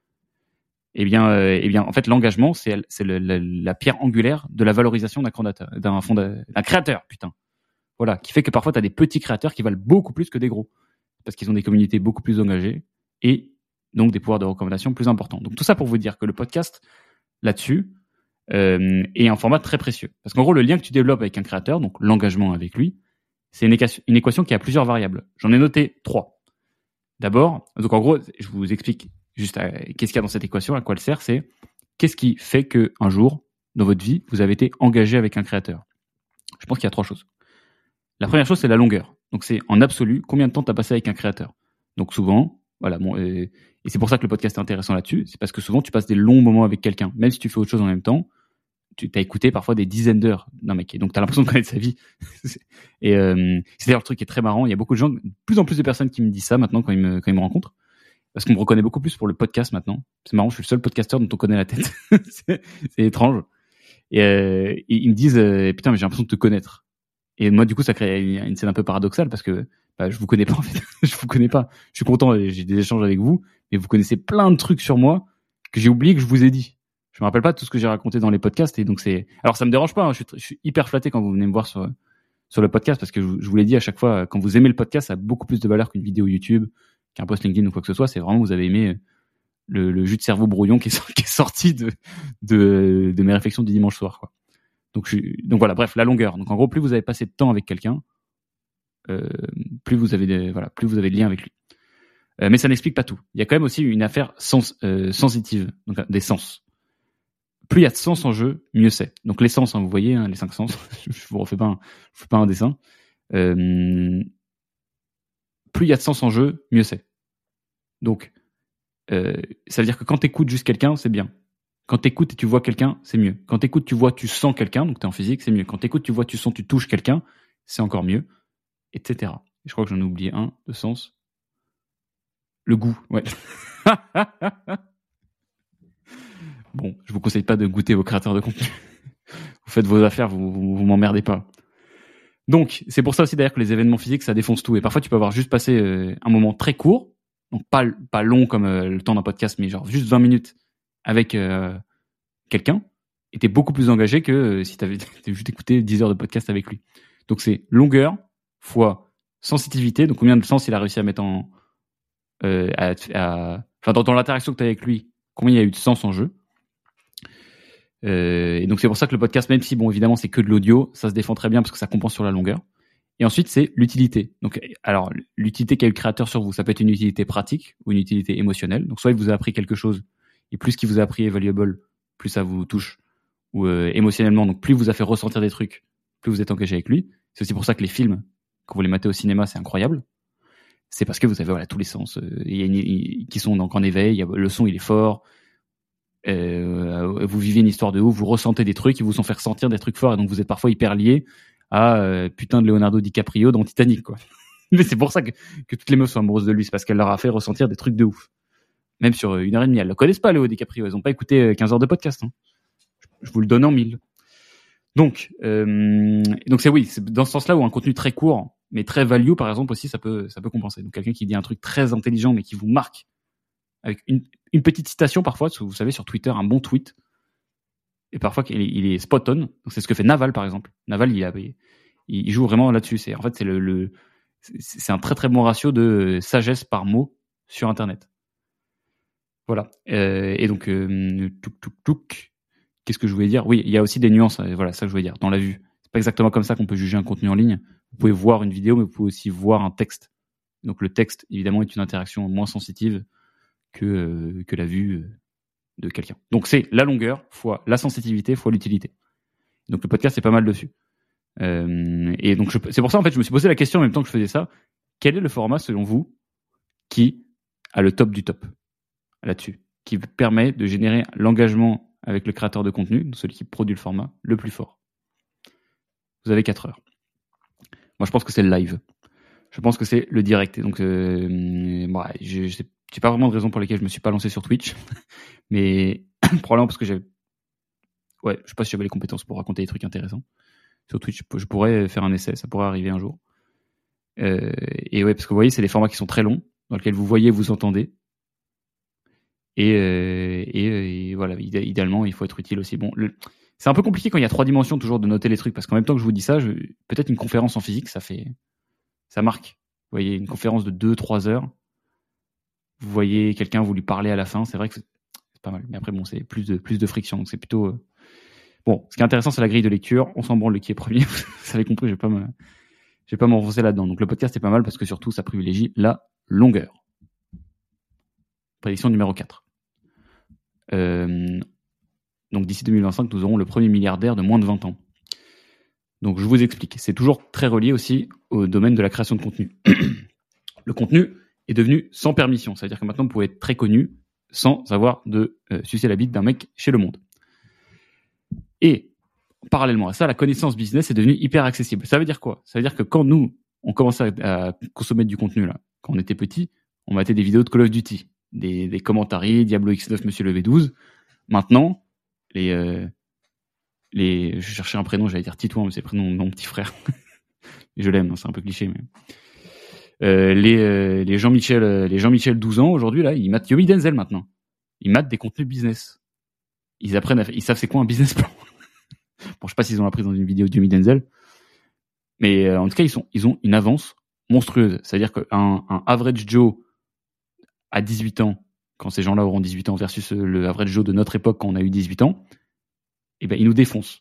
En fait, l'engagement, c'est la pierre angulaire de la valorisation d'un créateur, putain. Voilà, qui fait que parfois, tu as des petits créateurs qui valent beaucoup plus que des gros, parce qu'ils ont des communautés beaucoup plus engagées et donc des pouvoirs de recommandation plus importants. Donc tout ça pour vous dire que le podcast, là-dessus, est un format très précieux. Parce qu'en gros, le lien que tu développes avec un créateur, donc l'engagement avec lui, c'est une équation qui a plusieurs variables. J'en ai noté 3. D'abord, donc en gros, je vous explique juste qu'est-ce qu'il y a dans cette équation, à quoi elle sert, c'est qu'est-ce qui fait qu'un jour, dans votre vie, vous avez été engagé avec un créateur. Je pense qu'il y a 3 choses. La première chose, c'est la longueur. Donc c'est en absolu, combien de temps tu as passé avec un créateur. Donc souvent, voilà, et c'est pour ça que le podcast est intéressant là-dessus, c'est parce que souvent tu passes des longs moments avec quelqu'un, même si tu fais autre chose en même temps, tu t'as écouté parfois des dizaines d'heures d'un mec, et donc tu as l'impression de connaître sa vie. Et c'est d'ailleurs le truc qui est très marrant, il y a beaucoup de gens, de plus en plus de personnes qui me disent ça maintenant quand ils me rencontrent, parce qu'on me reconnaît beaucoup plus pour le podcast maintenant. C'est marrant, je suis le seul podcasteur dont on connaît la tête. c'est étrange. Et ils me disent putain, mais j'ai l'impression de te connaître. Et moi, du coup, ça crée une scène un peu paradoxale parce que je vous connais pas en fait. Je vous connais pas. Je suis content, j'ai des échanges avec vous, mais vous connaissez plein de trucs sur moi que j'ai oublié que je vous ai dit. Je me rappelle pas de tout ce que j'ai raconté dans les podcasts, et donc alors ça me dérange pas. Hein, je suis hyper flatté quand vous venez me voir sur le podcast, parce que je vous l'ai dit à chaque fois, quand vous aimez le podcast, ça a beaucoup plus de valeur qu'une vidéo YouTube, qu'un post LinkedIn ou quoi que ce soit. C'est vraiment, vous avez aimé le jus de cerveau brouillon qui est sorti de mes réflexions du dimanche soir, quoi. Donc voilà, bref, la longueur. Donc en gros, plus vous avez passé de temps avec quelqu'un, plus vous avez de liens avec lui. Mais ça n'explique pas tout. Il y a quand même aussi une affaire sensitive, donc des sens. Plus il y a de sens en jeu, mieux c'est. Donc les sens, hein, vous voyez, hein, les 5 sens. Je vous refais pas un dessin. Plus il y a de sens en jeu, mieux c'est. Donc ça veut dire que quand t'écoutes juste quelqu'un, c'est bien. Quand t'écoutes et tu vois quelqu'un, c'est mieux. Quand t'écoutes, tu vois, tu sens quelqu'un, donc t'es en physique, c'est mieux. Quand t'écoutes, tu vois, tu sens, tu touches quelqu'un, c'est encore mieux, etc. Et je crois que j'en ai oublié un, de sens. Le goût, ouais. Bon, je vous conseille pas de goûter vos créateurs de contenu. Vous faites vos affaires, vous m'emmerdez pas. Donc, c'est pour ça aussi d'ailleurs que les événements physiques, ça défonce tout. Et parfois, tu peux avoir juste passé un moment très court, donc pas long comme le temps d'un podcast, mais genre juste 20 minutes avec quelqu'un, et t'es beaucoup plus engagé que si t'avais juste écouté 10 heures de podcast avec lui. Donc c'est longueur fois sensitivité, donc combien de sens il a réussi à mettre dans l'interaction que t'as avec lui, combien il y a eu de sens en jeu. Et donc c'est pour ça que le podcast, même si bon évidemment c'est que de l'audio, ça se défend très bien parce que ça compense sur la longueur. Et ensuite c'est l'utilité. Donc alors l'utilité qu'a eu le créateur sur vous, ça peut être une utilité pratique ou une utilité émotionnelle. Donc soit il vous a appris quelque chose, et plus qu'il vous a appris est valuable, plus ça vous touche, ou émotionnellement, donc plus vous a fait ressentir des trucs, plus vous êtes engagé avec lui. C'est aussi pour ça que les films, quand vous les matez au cinéma, c'est incroyable. C'est parce que vous avez tous les sens qui sont donc en éveil. Le son, il est fort. Vous vivez une histoire de ouf, vous ressentez des trucs, ils vous ont fait ressentir des trucs forts, et donc vous êtes parfois hyper lié à putain de Leonardo DiCaprio dans Titanic, quoi. Mais c'est pour ça que toutes les meufs sont amoureuses de lui, c'est parce qu'elle leur a fait ressentir des trucs de ouf. Même sur 1h30, elles le connaissent pas, Léo DiCaprio, elles ont pas écouté 15 heures de podcast, hein. Je vous le donne en 1000. Donc c'est dans ce sens-là où un contenu très court, mais très value, par exemple, aussi, ça peut compenser. Donc quelqu'un qui dit un truc très intelligent, mais qui vous marque, avec une petite citation parfois, vous savez, sur Twitter, un bon tweet, et parfois il est spot on. Donc c'est ce que fait Naval, par exemple. Naval, il joue vraiment là-dessus. C'est un très très bon ratio de sagesse par mot sur Internet. Voilà. Et donc qu'est-ce que je voulais dire ? Oui, il y a aussi des nuances. Voilà, ça que je voulais dire. Dans la vue, c'est pas exactement comme ça qu'on peut juger un contenu en ligne. Vous pouvez voir une vidéo, mais vous pouvez aussi voir un texte. Donc le texte, évidemment, est une interaction moins sensitive que la vue de quelqu'un. Donc c'est la longueur fois la sensitivité fois l'utilité. Donc le podcast, c'est pas mal dessus. Et donc c'est pour ça en fait, je me suis posé la question en même temps que je faisais ça. Quel est le format selon vous qui a le top du top là-dessus, qui permet de générer l'engagement avec le créateur de contenu, celui qui produit le format, le plus fort? Vous avez 4 heures. Moi, je pense que c'est le live. Je pense que c'est le direct. Et donc, j'ai pas vraiment de raison pour lesquelles je me suis pas lancé sur Twitch, mais probablement parce que je sais pas si j'avais les compétences pour raconter des trucs intéressants. Sur Twitch, je pourrais faire un essai, ça pourrait arriver un jour. Et ouais, parce que vous voyez, c'est des formats qui sont très longs, dans lesquels vous voyez, vous entendez. Et voilà, idéalement, il faut être utile aussi. Bon, c'est un peu compliqué quand il y a 3 dimensions toujours de noter les trucs, parce qu'en même temps que je vous dis ça, peut-être une conférence en physique, ça marque. Vous voyez, une conférence de 2-3 heures, vous voyez quelqu'un, vous lui parlez à la fin, c'est vrai que c'est pas mal. Mais après, bon, c'est plus de friction, donc c'est plutôt... Bon, ce qui est intéressant, c'est la grille de lecture. On s'en branle qui est premier. Vous avez compris, je vais pas m'enfoncer là-dedans. Donc le podcast est pas mal parce que surtout, ça privilégie la longueur. Prédiction numéro 4. Donc d'ici 2025, nous aurons le premier milliardaire de moins de 20 ans. Donc je vous explique. C'est toujours très relié aussi au domaine de la création de contenu. Le contenu est devenu sans permission. C'est-à-dire que maintenant, vous pouvez être très connu sans avoir de sucer la bite d'un mec chez Le Monde. Et parallèlement à ça, la connaissance business est devenue hyper accessible. Ça veut dire quoi? Ça veut dire que quand nous, on commençait à consommer du contenu, là, quand on était petit, on mettait des vidéos de Call of Duty, des commentaries, Diablo X9, Monsieur le V12. Maintenant, je cherchais un prénom, j'allais dire Titouan, mais c'est le prénom de mon petit frère. Je l'aime, c'est un peu cliché, mais les Jean-Michel 12 ans aujourd'hui là, ils matent Yomi Denzel maintenant. Ils matent des contenus business. Ils savent c'est quoi un business plan. Bon, je sais pas s'ils ont appris dans une vidéo de Yomi Denzel, mais en tout cas ils ont une avance monstrueuse. C'est-à-dire qu'un average Joe à 18 ans, quand ces gens-là auront 18 ans versus le average Joe de notre époque quand on a eu 18 ans, eh ben ils nous défoncent.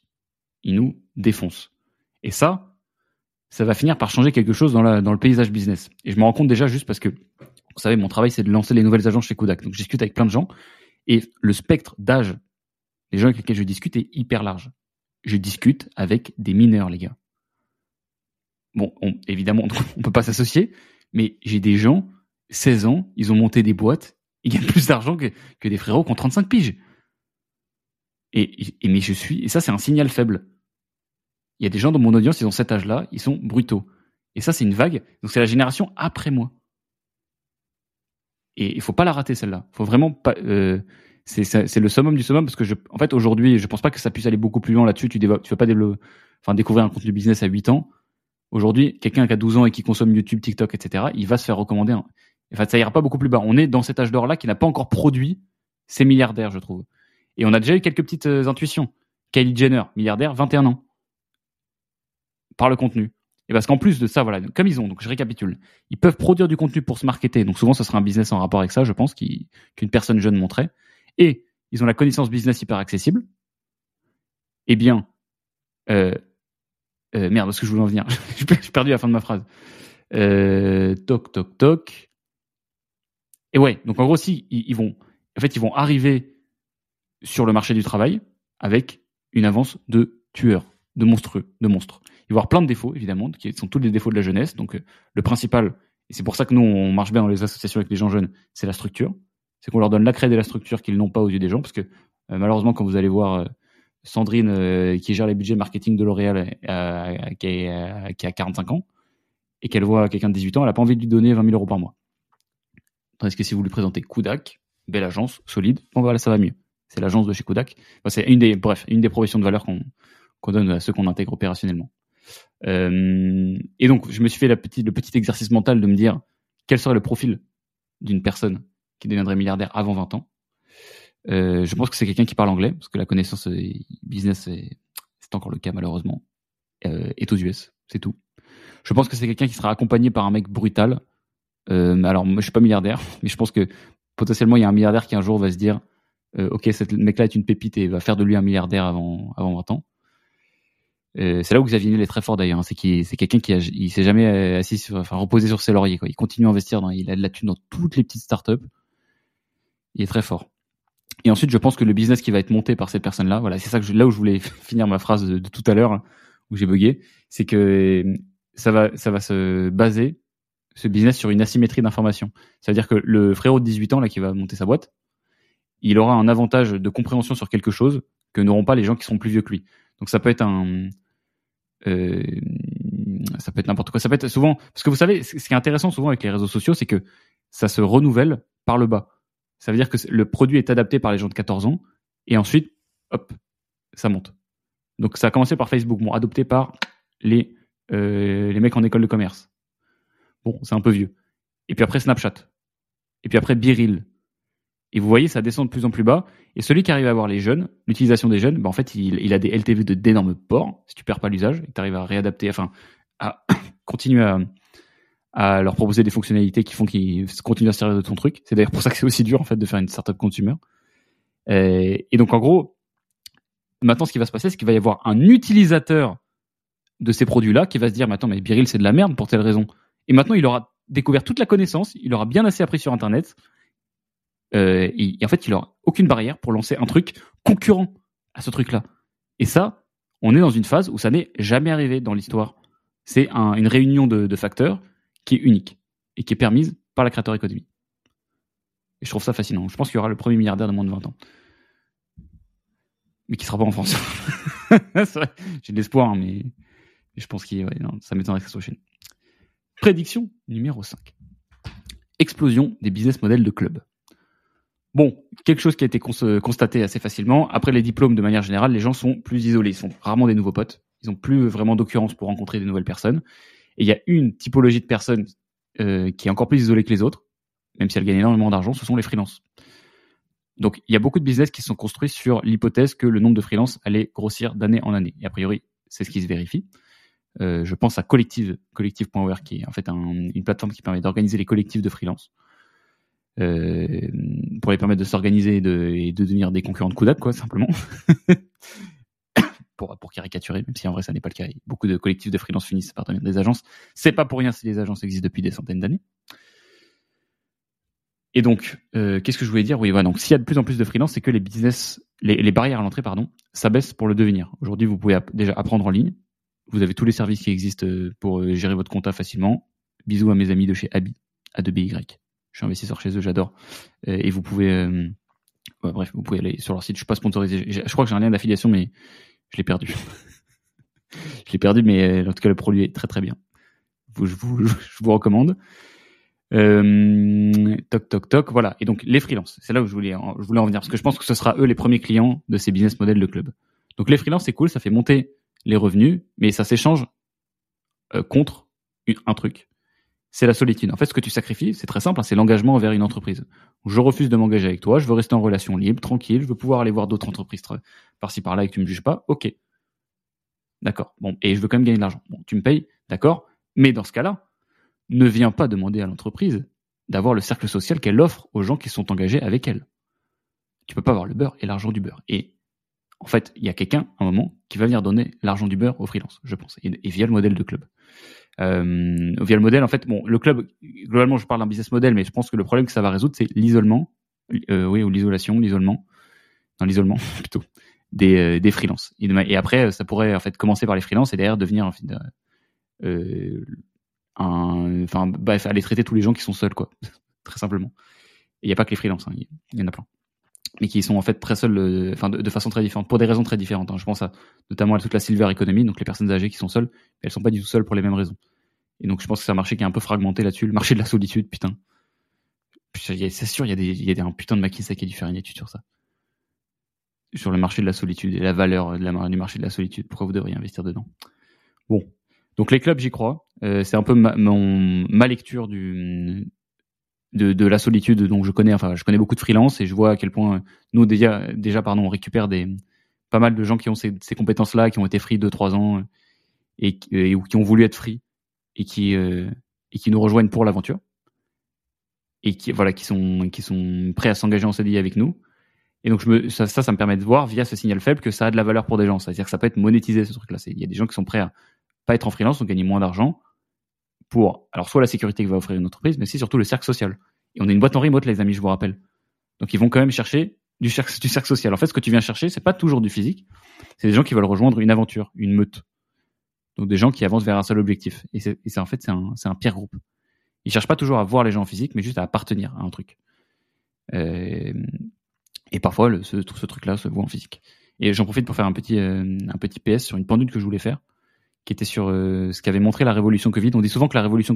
Et ça va finir par changer quelque chose dans le paysage business. Et je me rends compte déjà juste parce que, vous savez, mon travail, c'est de lancer les nouvelles agences chez Kodak. Donc, je discute avec plein de gens et le spectre d'âge des gens avec lesquels je discute est hyper large. Je discute avec des mineurs, les gars. Bon, évidemment, on peut pas s'associer, mais j'ai des gens, 16 ans, ils ont monté des boîtes, ils gagnent plus d'argent que des frérots qui ont 35 piges. Et ça, c'est un signal faible. Il y a des gens dans mon audience, ils ont cet âge-là, ils sont brutaux. Et ça, c'est une vague. Donc, c'est la génération après moi. Et il faut pas la rater, celle-là. Faut vraiment pas. C'est le summum du summum parce que en fait, aujourd'hui, je pense pas que ça puisse aller beaucoup plus loin là-dessus. Tu vas pas découvrir un contenu business à 8 ans. Aujourd'hui, quelqu'un qui a 12 ans et qui consomme YouTube, TikTok, etc., il va se faire recommander. En fait, ça ira pas beaucoup plus bas. On est dans cet âge d'or-là qui n'a pas encore produit ces milliardaires, je trouve. Et on a déjà eu quelques petites intuitions. Kylie Jenner, milliardaire, 21 ans. Par le contenu. Et parce qu'en plus de ça, voilà, comme ils ont, donc je récapitule, ils peuvent produire du contenu pour se marketer. Donc souvent, ce sera un business en rapport avec ça, je pense, qu'une personne jeune montrait. Et ils ont la connaissance business hyper accessible. Eh bien, merde, parce que je voulais en venir. J'ai perdu la fin de ma phrase. Toc. Et ouais, donc en gros, si ils vont arriver sur le marché du travail avec une avance de tueurs, de monstres. Il va y avoir plein de défauts, évidemment, qui sont tous les défauts de la jeunesse. Donc, le principal, et c'est pour ça que nous, on marche bien dans les associations avec les gens jeunes, c'est la structure. C'est qu'on leur donne la cred et la structure qu'ils n'ont pas aux yeux des gens, parce que malheureusement, quand vous allez voir Sandrine, qui gère les budgets marketing de L'Oréal, qui a 45 ans, et qu'elle voit quelqu'un de 18 ans, elle n'a pas envie de lui donner 20 000 euros par mois. Tandis que si vous lui présentez Kodak, belle agence, solide, bon voilà, ça va mieux. C'est l'agence de chez Kodak. Enfin, c'est une des propositions de valeur qu'on donne à ceux qu'on intègre opérationnellement. Et donc, je me suis fait le petit exercice mental de me dire quel serait le profil d'une personne qui deviendrait milliardaire avant 20 ans. Je pense que c'est quelqu'un qui parle anglais, parce que la connaissance business, c'est encore le cas malheureusement, est aux US, c'est tout. Je pense que c'est quelqu'un qui sera accompagné par un mec brutal. Alors, moi, je suis pas milliardaire, mais je pense que potentiellement, il y a un milliardaire qui un jour va se dire ok, ce mec-là est une pépite et va faire de lui un milliardaire avant 20 ans. C'est là où Xavier Niel est très fort d'ailleurs. C'est quelqu'un il s'est jamais reposé sur ses lauriers, quoi. Il continue à investir il a de la thune dans toutes les petites startups. Il est très fort. Et ensuite, je pense que le business qui va être monté par cette personne-là, voilà, c'est ça là où je voulais finir ma phrase de tout à l'heure, où j'ai bugué, c'est que ça va se baser, ce business, sur une asymétrie d'information. Ça veut dire que le frérot de 18 ans, là, qui va monter sa boîte, il aura un avantage de compréhension sur quelque chose que n'auront pas les gens qui seront plus vieux que lui. Donc ça peut être ça peut être n'importe quoi. Ça peut être souvent, parce que vous savez, ce qui est intéressant souvent avec les réseaux sociaux, c'est que ça se renouvelle par le bas. Ça veut dire que le produit est adapté par les gens de 14 ans, et ensuite, hop, ça monte. Donc ça a commencé par Facebook, bon, adopté par les mecs en école de commerce. Bon, c'est un peu vieux. Et puis après Snapchat. Et puis après Biril. Et vous voyez, ça descend de plus en plus bas. Et celui qui arrive à avoir les jeunes, l'utilisation des jeunes, en fait, il a des LTV d'énormes ports, si tu perds pas l'usage, et que tu arrives à réadapter, à continuer à leur proposer des fonctionnalités qui font qu'ils continuent à se servir de ton truc. C'est d'ailleurs pour ça que c'est aussi dur, en fait, de faire une startup consumer. Et donc, en gros, maintenant, ce qui va se passer, c'est qu'il va y avoir un utilisateur de ces produits-là qui va se dire, mais attends, mais Biril, c'est de la merde pour telle raison. Et maintenant, il aura découvert toute la connaissance, il aura bien assez appris sur Internet, et en fait, il n'aura aucune barrière pour lancer un truc concurrent à ce truc-là. Et ça, on est dans une phase où ça n'est jamais arrivé dans l'histoire. C'est une réunion de facteurs qui est unique et qui est permise par la créateur économie. Et je trouve ça fascinant. Je pense qu'il y aura le premier milliardaire de moins de 20 ans. Mais qui ne sera pas en France. C'est vrai, j'ai de l'espoir, hein, mais je pense ça m'étonnerait que ça soit chez nous. Prédiction numéro 5. Explosion des business models de club. Bon, quelque chose qui a été constaté assez facilement. Après les diplômes, de manière générale, les gens sont plus isolés. Ils sont rarement des nouveaux potes. Ils n'ont plus vraiment d'occurrence pour rencontrer de nouvelles personnes. Et il y a une typologie de personnes qui est encore plus isolée que les autres, même si elles gagnent énormément d'argent, ce sont les freelances. Donc, il y a beaucoup de business qui sont construits sur l'hypothèse que le nombre de freelances allait grossir d'année en année. Et a priori, c'est ce qui se vérifie. Je pense à collective.org, qui est en fait une plateforme qui permet d'organiser les collectifs de freelance. Pour les permettre de s'organiser et de devenir des concurrents de Kodak, quoi, simplement. pour caricaturer, même si en vrai ça n'est pas le cas. Beaucoup de collectifs de freelance finissent par devenir des agences. C'est pas pour rien si les agences existent depuis des centaines d'années. Et donc, qu'est-ce que je voulais dire ? Oui, voilà, donc s'il y a de plus en plus de freelance, c'est que les barrières à l'entrée, ça baisse pour le devenir. Aujourd'hui, vous pouvez déjà apprendre en ligne. Vous avez tous les services qui existent pour gérer votre compta facilement. Bisous à mes amis de chez Abi, A2BY. Je suis investisseur chez eux, j'adore. Et vous pouvez, vous pouvez aller sur leur site. Je suis pas sponsorisé. Je crois que j'ai un lien d'affiliation, mais je l'ai perdu. Je l'ai perdu, mais en tout cas, le produit est très très bien. Je vous recommande. Toc, voilà. Et donc, les freelances, c'est là où je voulais en venir, parce que je pense que ce sera eux les premiers clients de ces business models de club. Donc, les freelances, c'est cool, ça fait monter les revenus, mais ça s'échange contre un truc. C'est la solitude. En fait, ce que tu sacrifies, c'est très simple, c'est l'engagement envers une entreprise. Je refuse de m'engager avec toi, je veux rester en relation libre, tranquille, je veux pouvoir aller voir d'autres entreprises par-ci par-là et que tu me juges pas. Ok. D'accord. Bon, et je veux quand même gagner de l'argent. Bon, tu me payes, d'accord. Mais dans ce cas-là, ne viens pas demander à l'entreprise d'avoir le cercle social qu'elle offre aux gens qui sont engagés avec elle. Tu peux pas avoir le beurre et l'argent du beurre. Et en fait, il y a quelqu'un, à un moment, qui va venir donner l'argent du beurre aux freelances, je pense, et via le modèle de club. Via le modèle, en fait, bon, le club, globalement, je parle d'un business model, mais je pense que le problème que ça va résoudre, c'est l'isolement, ou l'isolement, plutôt, des freelances. Et après, ça pourrait, en fait, commencer par les freelances et derrière devenir, en fait, aller traiter tous les gens qui sont seuls, quoi. Très simplement. Et il n'y a pas que les freelances, hein, il y en a plein. Mais qui sont en fait très seuls, de façon très différente, pour des raisons très différentes. Hein. Je pense notamment à toute la silver economy, donc les personnes âgées qui sont seules, mais elles sont pas du tout seules pour les mêmes raisons. Et donc je pense que c'est un marché qui est un peu fragmenté là-dessus, le marché de la solitude, putain. C'est sûr, il y a un putain de McKinsey qui a dû faire une étude sur ça. Sur le marché de la solitude et la valeur du marché de la solitude. Pourquoi vous devriez investir dedans ? Bon. Donc les clubs, j'y crois. C'est un peu ma lecture de la solitude. Donc je connais beaucoup de freelance et je vois à quel point nous déjà on récupère pas mal de gens qui ont ces compétences-là, qui ont été free 2-3 ans ou qui ont voulu être free et qui nous rejoignent pour l'aventure et qui sont prêts à s'engager en CDI avec nous. Et donc ça me permet de voir via ce signal faible que ça a de la valeur pour des gens. C'est-à-dire que ça peut être monétisé, ce truc-là. Il y a des gens qui sont prêts à pas être en freelance, donc gagner moins d'argent pour, alors soit la sécurité que va offrir une entreprise, mais aussi surtout le cercle social. Et on est une boîte en remote, les amis, je vous rappelle. Donc ils vont quand même chercher du cercle social. En fait, ce que tu viens chercher, c'est pas toujours du physique. C'est des gens qui veulent rejoindre une aventure, une meute. Donc des gens qui avancent vers un seul objectif. Et c'est en fait, c'est un peer group. Ils cherchent pas toujours à voir les gens en physique, mais juste à appartenir à un truc. Et parfois, ce truc-là se voit en physique. Et j'en profite pour faire un petit PS sur une pendule que je voulais faire, qui était sur ce qu'avait montré la révolution Covid. On dit souvent que la Covid,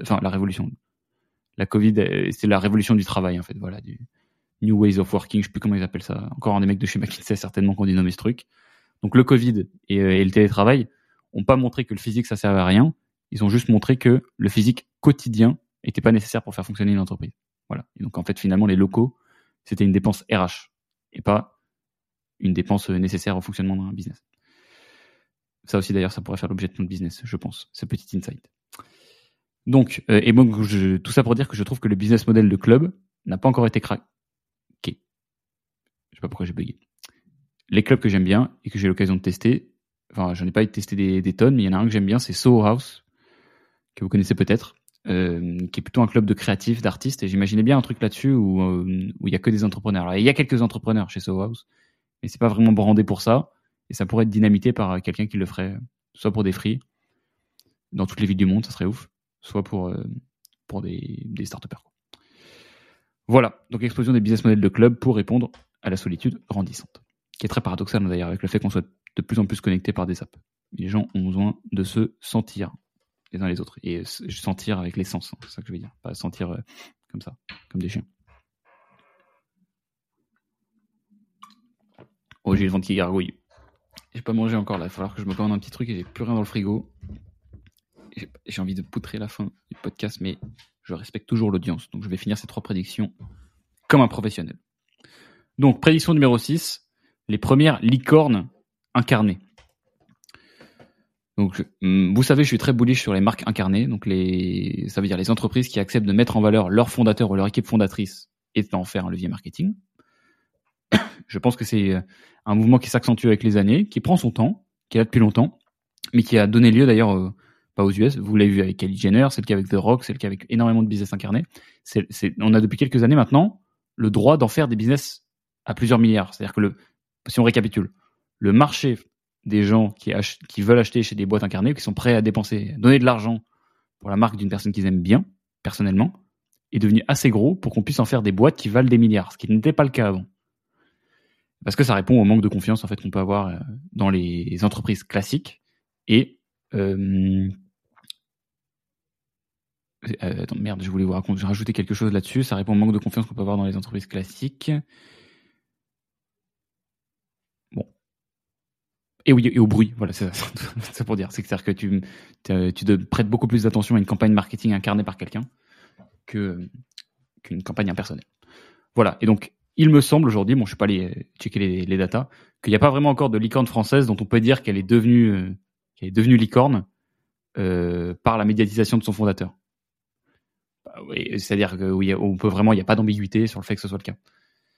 c'est la révolution du travail, en fait, voilà, du New Ways of Working, je sais plus comment ils appellent ça. Encore un des mecs de chez McKinsey, certainement, qu'on dit nommer ce truc. Donc le Covid et le télétravail ont pas montré que le physique, ça servait à rien. Ils ont juste montré que le physique quotidien était pas nécessaire pour faire fonctionner une entreprise. Voilà. Et donc, en fait, finalement, les locaux c'était une dépense RH et pas une dépense nécessaire au fonctionnement d'un business. Ça aussi, d'ailleurs, ça pourrait faire l'objet de notre business, je pense. Ce petit insight. Donc, et bon, tout ça pour dire que je trouve que le business model de club n'a pas encore été craqué. Je sais pas pourquoi j'ai bugué. Les clubs que j'aime bien et que j'ai l'occasion de tester, enfin, j'en ai pas testé des tonnes, mais il y en a un que j'aime bien, c'est Soho House, que vous connaissez peut-être, qui est plutôt un club de créatifs, d'artistes, et j'imaginais bien un truc là-dessus où il y a que des entrepreneurs. Alors, il y a quelques entrepreneurs chez Soho House, mais c'est pas vraiment brandé pour ça, et ça pourrait être dynamité par quelqu'un qui le ferait, soit pour des free, dans toutes les villes du monde, ça serait ouf, soit pour des start-upers. Voilà, donc explosion des business models de club pour répondre à la solitude grandissante, qui est très paradoxale d'ailleurs, avec le fait qu'on soit de plus en plus connectés par des apps. Les gens ont besoin de se sentir les uns les autres, et sentir avec les sens, c'est ça que je veux dire, pas sentir comme ça, comme des chiens. Oh, j'ai le ventre qui gargouille. J'ai pas mangé encore là, il va falloir que je me commande un petit truc et j'ai plus rien dans le frigo. J'ai envie de poutrer la fin du podcast, mais je respecte toujours l'audience, donc je vais finir ces 3 prédictions comme un professionnel. Donc, prédiction numéro 6, les premières licornes incarnées. Donc, vous savez, je suis très bullish sur les marques incarnées, donc ça veut dire les entreprises qui acceptent de mettre en valeur leur fondateur ou leur équipe fondatrice et d'en faire un levier marketing. Je pense que c'est un mouvement qui s'accentue avec les années, qui prend son temps, qui est là depuis longtemps, mais qui a donné lieu d'ailleurs pas aux US. Vous l'avez vu avec Kylie Jenner, c'est le cas avec The Rock, c'est le cas avec énormément de business incarnés. On a depuis quelques années maintenant le droit d'en faire des business à plusieurs milliards. C'est-à-dire que si on récapitule, le marché des gens qui veulent acheter chez des boîtes incarnées, qui sont prêts à dépenser, donner de l'argent pour la marque d'une personne qu'ils aiment bien, personnellement, est devenu assez gros pour qu'on puisse en faire des boîtes qui valent des milliards, ce qui n'était pas le cas avant. Parce que ça répond au manque de confiance en fait qu'on peut avoir dans les entreprises classiques et attends, merde, je voulais vous raconter, j'ai rajouté quelque chose là-dessus. Ça répond au manque de confiance qu'on peut avoir dans les entreprises classiques. Bon. Et oui, et au bruit. Voilà, c'est ça, c'est pour dire. C'est-à-dire que tu prêtes beaucoup plus d'attention à une campagne marketing incarnée par quelqu'un qu'une campagne impersonnelle. Voilà. Et donc, il me semble aujourd'hui, bon, je suis pas allé checker les datas, qu'il n'y a pas vraiment encore de licorne française dont on peut dire qu'elle est devenue licorne par la médiatisation de son fondateur. Bah, oui, c'est-à-dire que oui, on peut vraiment, il n'y a pas d'ambiguïté sur le fait que ce soit le cas.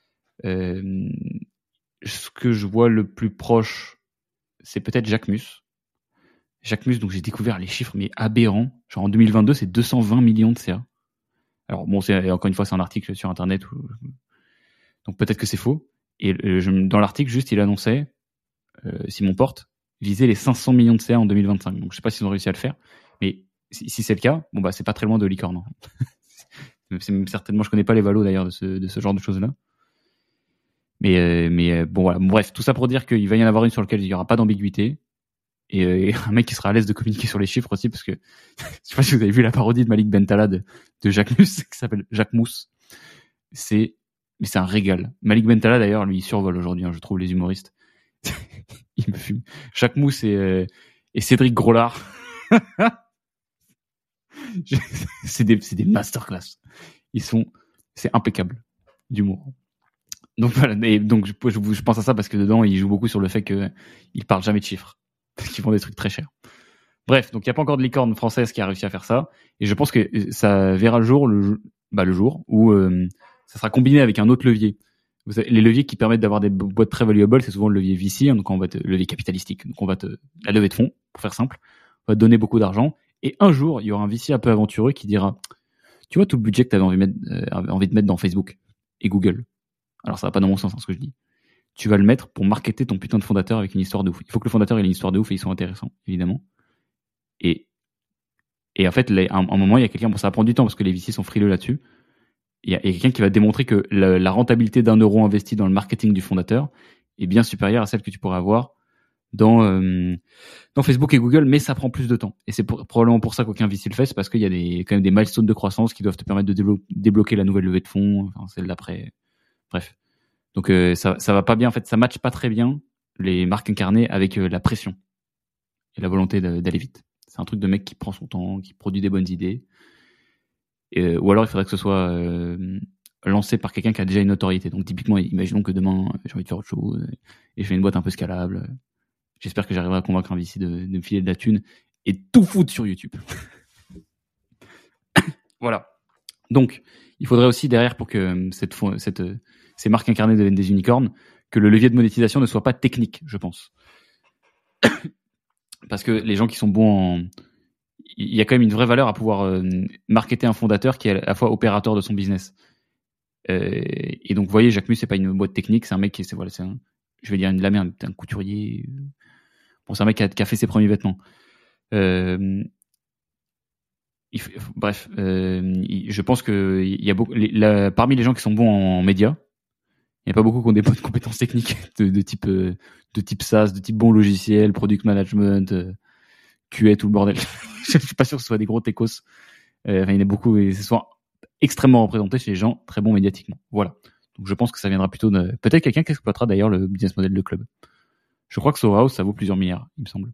Ce que je vois le plus proche, c'est peut-être Jacques Mus. Jacques Mus, donc j'ai découvert les chiffres mais aberrants. Genre en 2022, c'est 220 millions de CA. Alors bon, encore une fois, c'est un article sur internet, donc peut-être que c'est faux. Et dans l'article, juste, il annonçait, Simon Porte, viser les 500 millions de CA en 2025. Donc je sais pas s'ils ont réussi à le faire, mais si c'est le cas, bon bah c'est pas très loin de licorne. Certainement, je connais pas les valos d'ailleurs de ce genre de choses-là. Mais bon voilà, bref, tout ça pour dire qu'il va y en avoir une sur laquelle il y aura pas d'ambiguïté et un mec qui sera à l'aise de communiquer sur les chiffres aussi, parce que je sais pas si vous avez vu la parodie de Malik Bentala de Jacques Mus qui s'appelle Jacques Mousse. C'est un régal. Malik Bentala d'ailleurs, lui il survole aujourd'hui, je trouve, les humoristes. Il me fume. Jacques Mousse et Cédric Groslard. C'est des masterclass. C'est impeccable d'humour. Donc voilà, et donc je pense à ça parce que dedans il joue beaucoup sur le fait qu'il parle jamais de chiffres, parce qu'ils font des trucs très chers. Bref, donc il y a pas encore de licorne française qui a réussi à faire ça, et je pense que ça verra le jour où ça sera combiné avec un autre levier. Vous savez, les leviers qui permettent d'avoir des boîtes très valuables, c'est souvent le levier VC, donc le levier capitalistique. Donc la levée de fonds, pour faire simple, on va te donner beaucoup d'argent, et un jour il y aura un VC un peu aventureux qui dira, tu vois tout le budget que tu avais envie de mettre dans Facebook et Google. Alors ça va pas dans mon sens, ce que je dis. Tu vas le mettre pour marketer ton putain de fondateur avec une histoire de ouf. Il faut que le fondateur ait une histoire de ouf et ils sont intéressants, évidemment. Et en fait, à un moment, il y a quelqu'un, bon, ça va prendre du temps parce que les VC sont frileux là-dessus. Il y a quelqu'un qui va démontrer que la rentabilité d'1 euro investi dans le marketing du fondateur est bien supérieure à celle que tu pourrais avoir dans Facebook et Google, mais ça prend plus de temps. Et c'est probablement pour ça qu'aucun VC le fait, c'est parce qu'il y a quand même des milestones de croissance qui doivent te permettre de débloquer la nouvelle levée de fonds, enfin, celle d'après. Bref. Donc ça va pas bien, en fait, ça matche pas très bien les marques incarnées avec la pression et la volonté d'aller vite. C'est un truc de mec qui prend son temps, qui produit des bonnes idées. Ou alors il faudrait que ce soit lancé par quelqu'un qui a déjà une notoriété. Donc typiquement, imaginons que demain j'ai envie de faire autre chose et je fais une boîte un peu scalable. J'espère que j'arriverai à convaincre un VC de me filer de la thune et tout foutre sur YouTube. Voilà. Donc, il faudrait aussi derrière pour que ces marques incarnées deviennent des unicornes, que le levier de monétisation ne soit pas technique, je pense. Parce que les gens qui sont bons il y a quand même une vraie valeur à pouvoir marketer un fondateur qui est à la fois opérateur de son business. Et donc, vous voyez, Jacquemus, c'est pas une boîte technique, c'est un mec qui est, voilà, je vais dire de la merde, un couturier. Bon, c'est un mec qui a fait ses premiers vêtements. Bref, je pense que il y a parmi les gens qui sont bons en médias, il n'y a pas beaucoup qui ont des bonnes compétences techniques de type SaaS, de type bon logiciel, product management, QA, tout le bordel. Je suis pas sûr que ce soit des gros techos. Il y en a beaucoup et ce soit extrêmement représenté chez les gens très bons médiatiquement. Voilà. Donc je pense que ça viendra plutôt de peut-être quelqu'un qui exploitera d'ailleurs le business model de club. Je crois que Soho ça vaut plusieurs milliards, il me semble.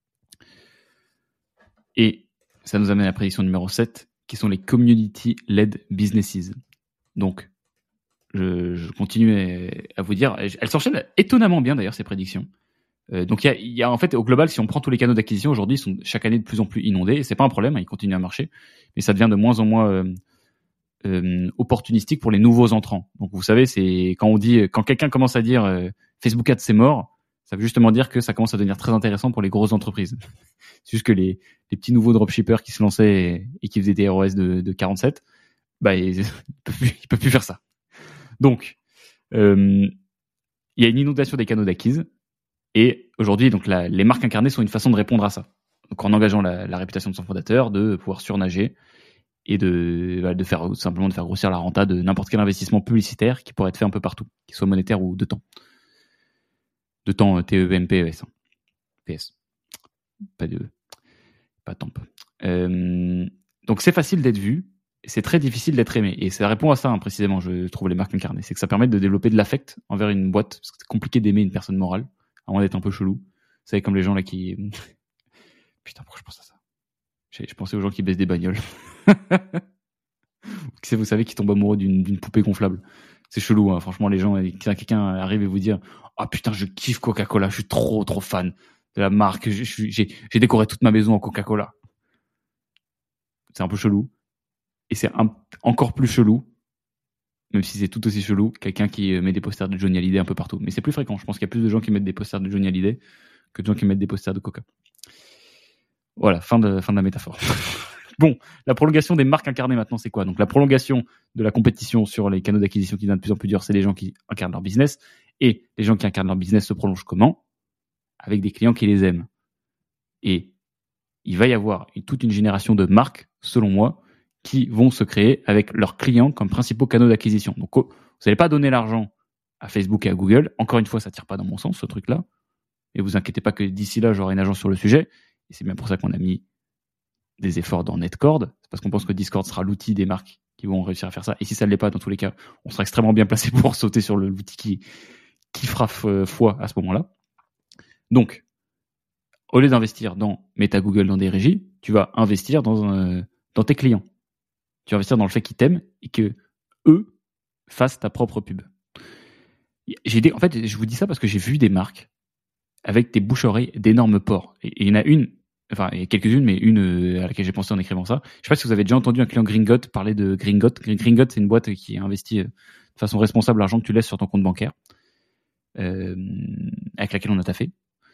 Et ça nous amène à la prédiction numéro 7, qui sont les community-led businesses. Donc, je continue à vous dire, elles s'enchaînent étonnamment bien d'ailleurs ces prédictions. Donc il y a en fait au global, si on prend tous les canaux d'acquisition aujourd'hui, ils sont chaque année de plus en plus inondés. Et c'est pas un problème, ils continuent à marcher, mais ça devient de moins en moins opportunistique pour les nouveaux entrants. Donc vous savez, c'est quand quelqu'un commence à dire Facebook Ads c'est mort, ça veut justement dire que ça commence à devenir très intéressant pour les grosses entreprises. C'est juste que les petits nouveaux dropshippers qui se lançaient et qui faisaient des ROS de 47, bah ils peuvent plus faire ça. Donc il y a une inondation des canaux d'acquise. Et aujourd'hui, donc les marques incarnées sont une façon de répondre à ça. Donc en engageant la réputation de son fondateur, de pouvoir surnager et de faire grossir la renta de n'importe quel investissement publicitaire qui pourrait être fait un peu partout, qu'il soit monétaire ou de temps. De temps TEMPES. PS. Pas temp. Donc c'est facile d'être vu, et c'est très difficile d'être aimé. Et ça répond à ça, précisément, je trouve, les marques incarnées. C'est que ça permet de développer de l'affect envers une boîte, parce que c'est compliqué d'aimer une personne morale, à moins d'être un peu chelou. Vous savez, comme les gens là qui... Putain, pourquoi je pense à ça? Je pensais aux gens qui baissent des bagnoles. Vous savez, qui tombent amoureux d'une poupée gonflable. C'est chelou, franchement, les gens, quelqu'un arrive et vous dire « Ah putain, je kiffe Coca-Cola, je suis trop fan de la marque, j'ai décoré toute ma maison en Coca-Cola. » C'est un peu chelou. Et c'est encore plus chelou, même si c'est tout aussi chelou, quelqu'un qui met des posters de Johnny Hallyday un peu partout. Mais c'est plus fréquent. Je pense qu'il y a plus de gens qui mettent des posters de Johnny Hallyday que de gens qui mettent des posters de Coca. Voilà, fin de la métaphore. Bon, la prolongation des marques incarnées maintenant, c'est quoi? Donc la prolongation de la compétition sur les canaux d'acquisition qui devient de plus en plus dur, c'est les gens qui incarnent leur business. Et les gens qui incarnent leur business se prolongent comment? Avec des clients qui les aiment. Et il va y avoir toute une génération de marques, selon moi, qui vont se créer avec leurs clients comme principaux canaux d'acquisition. Donc, vous n'allez pas donner l'argent à Facebook et à Google. Encore une fois, ça tire pas dans mon sens, ce truc-là. Et vous inquiétez pas que d'ici là, j'aurai une agence sur le sujet. Et c'est bien pour ça qu'on a mis des efforts dans Netcord. C'est parce qu'on pense que Discord sera l'outil des marques qui vont réussir à faire ça. Et si ça ne l'est pas, dans tous les cas, on sera extrêmement bien placé pour sauter sur l'outil qui fera foi à ce moment-là. Donc, au lieu d'investir dans Meta, Google, dans des régies, tu vas investir dans tes clients. Tu vas investir dans le fait qu'ils t'aiment et que eux fassent ta propre pub. En fait, je vous dis ça parce que j'ai vu des marques avec des bouche-oreilles d'énormes porcs. Et il y en a une, enfin, il y a quelques-unes, mais une à laquelle j'ai pensé en écrivant ça. Je sais pas si vous avez déjà entendu un client Gringot parler de Gringot. Gringot, c'est une boîte qui investit de façon responsable l'argent que tu laisses sur ton compte bancaire, avec laquelle on a taffé.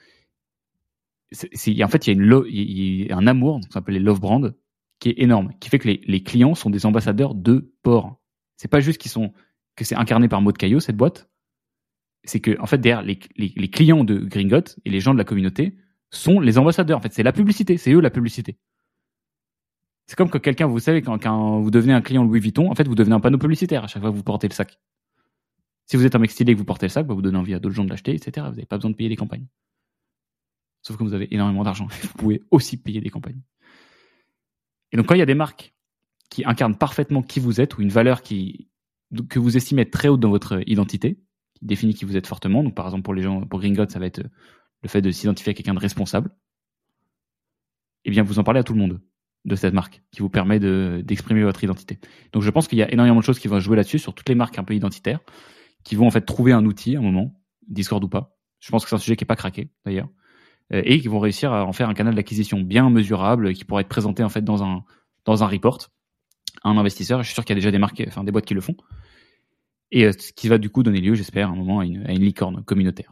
En fait, il y a un amour, ça s'appelle les love brands, qui est énorme, qui fait que les clients sont des ambassadeurs de porc. C'est pas juste que c'est incarné par Maud Caillot, cette boîte. C'est que, en fait, derrière les clients de Gringot et les gens de la communauté sont les ambassadeurs. En fait, c'est la publicité, c'est eux la publicité. C'est comme quand quelqu'un, vous savez, quand vous devenez un client Louis Vuitton, en fait, vous devenez un panneau publicitaire à chaque fois que vous portez le sac. Si vous êtes un mec stylé et que vous portez le sac, vous donnez envie à d'autres gens de l'acheter, etc. Vous n'avez pas besoin de payer des campagnes. Sauf que vous avez énormément d'argent. Vous pouvez aussi payer des campagnes. Et donc, quand il y a des marques qui incarnent parfaitement qui vous êtes ou une valeur que vous estimez être très haute dans votre identité, qui définit qui vous êtes fortement, donc par exemple pour Gringot, ça va être le fait de s'identifier à quelqu'un de responsable, eh bien, vous en parlez à tout le monde. de cette marque qui vous permet d'exprimer votre identité. Donc je pense qu'il y a énormément de choses qui vont jouer là-dessus sur toutes les marques un peu identitaires, qui vont en fait trouver un outil à un moment, Discord ou pas. Je pense que c'est un sujet qui est pas craqué d'ailleurs, et qui vont réussir à en faire un canal d'acquisition bien mesurable, qui pourra être présenté en fait dans un report à un investisseur. Je suis sûr qu'il y a déjà des marques, enfin des boîtes qui le font, et ce qui va du coup donner lieu, j'espère, à un moment à une licorne communautaire.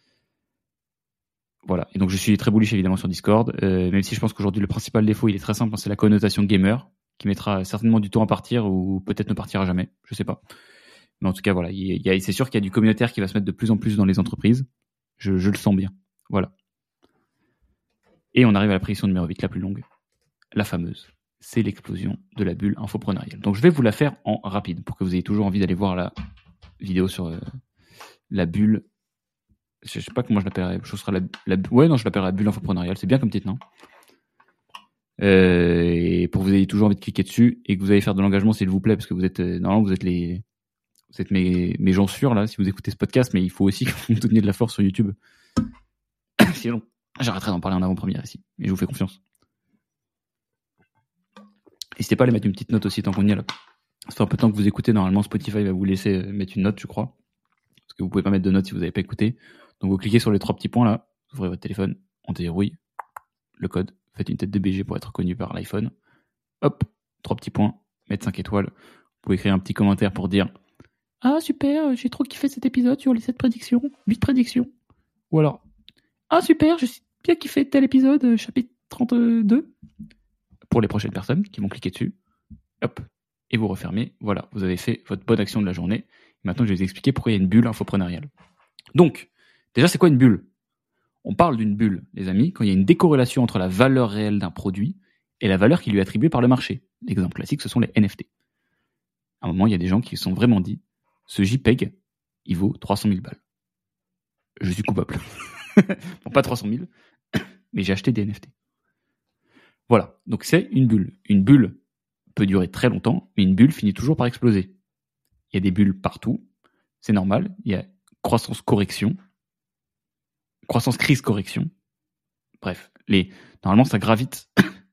Voilà. Et donc je suis très bullish évidemment sur Discord, même si je pense qu'aujourd'hui le principal défaut il est très simple, c'est la connotation gamer, qui mettra certainement du temps à partir ou peut-être ne partira jamais, je sais pas. Mais en tout cas voilà, c'est sûr qu'il y a du communautaire qui va se mettre de plus en plus dans les entreprises. Je le sens bien. Voilà. Et on arrive à la prédiction numéro 8, la plus longue, la fameuse. C'est l'explosion de la bulle infopreneuriale. Donc je vais vous la faire en rapide pour que vous ayez toujours envie d'aller voir la vidéo sur la bulle. Je sais pas comment je l'appellerais. Ouais, non, je l'appellerais bulle infopreneuriale. C'est bien comme titre, non? Et pour que vous ayez toujours envie de cliquer dessus et que vous allez faire de l'engagement, s'il vous plaît, parce que vous êtes normalement vous êtes mes gens sûrs là, si vous écoutez ce podcast, mais il faut aussi que vous me donniez de la force sur YouTube. Sinon, j'arrêterai d'en parler en avant-première ici. Et je vous fais confiance. N'hésitez pas à aller mettre une petite note aussi tant qu'on y est là. Ça fait un peu de temps que vous écoutez. Normalement, Spotify va vous laisser mettre une note, je crois. Parce que vous pouvez pas mettre de note si vous n'avez pas écouté. Donc vous cliquez sur les 3 petits points là. Vous ouvrez votre téléphone. On déverrouille le code. Faites une tête de BG pour être reconnu par l'iPhone. Hop, 3 petits points. Mettre 5 étoiles. Vous pouvez écrire un petit commentaire pour dire « Ah super, j'ai trop kiffé cet épisode sur les 7 prédictions. 8 prédictions. » Ou alors « Ah super, j'ai bien kiffé tel épisode, chapitre 32. » Pour les prochaines personnes qui vont cliquer dessus. Hop, et vous refermez. Voilà, vous avez fait votre bonne action de la journée. Maintenant, je vais vous expliquer pourquoi il y a une bulle infopreneuriale. Donc, déjà, c'est quoi une bulle? On parle d'une bulle, les amis, quand il y a une décorrélation entre la valeur réelle d'un produit et la valeur qui lui est attribuée par le marché. L'exemple classique, ce sont les NFT. À un moment, il y a des gens qui se sont vraiment dit, ce JPEG, il vaut 300 000 balles. Je suis coupable. Bon, pas 300 000, mais j'ai acheté des NFT. Voilà, donc c'est une bulle. Une bulle peut durer très longtemps, mais une bulle finit toujours par exploser. Il y a des bulles partout, c'est normal. Il y a croissance-correction, croissance-crise-correction. Bref, normalement ça gravite.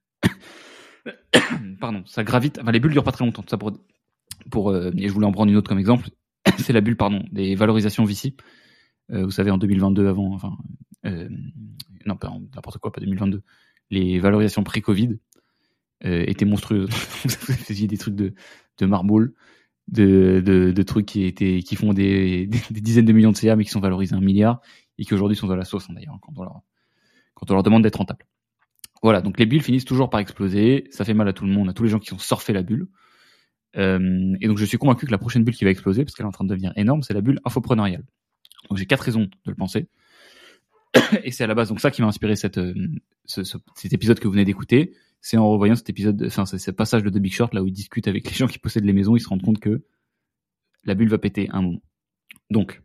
Pardon, ça gravite. Enfin, les bulles durent pas très longtemps. Ça et je voulais en prendre une autre comme exemple. C'est la bulle, des valorisations VC. Vous savez, en 2022, non, pas n'importe quoi, pas 2022. Les valorisations pré-Covid étaient monstrueuses. Vous faisiez des trucs de marble, de trucs qui font des dizaines de millions de CA, mais qui sont valorisés 1 milliard et qui aujourd'hui sont à la sauce, d'ailleurs, quand on leur demande d'être rentable. Voilà, donc les bulles finissent toujours par exploser. Ça fait mal à tout le monde, à tous les gens qui ont surfé la bulle. Et donc je suis convaincu que la prochaine bulle qui va exploser, parce qu'elle est en train de devenir énorme, c'est la bulle infopreneuriale. Donc j'ai 4 raisons de le penser. Et c'est à la base donc ça qui m'a inspiré cet épisode que vous venez d'écouter. C'est en revoyant cet épisode, enfin c'est ce passage de The Big Short là où il discute avec les gens qui possèdent les maisons, ils se rendent compte que la bulle va péter à un moment. Donc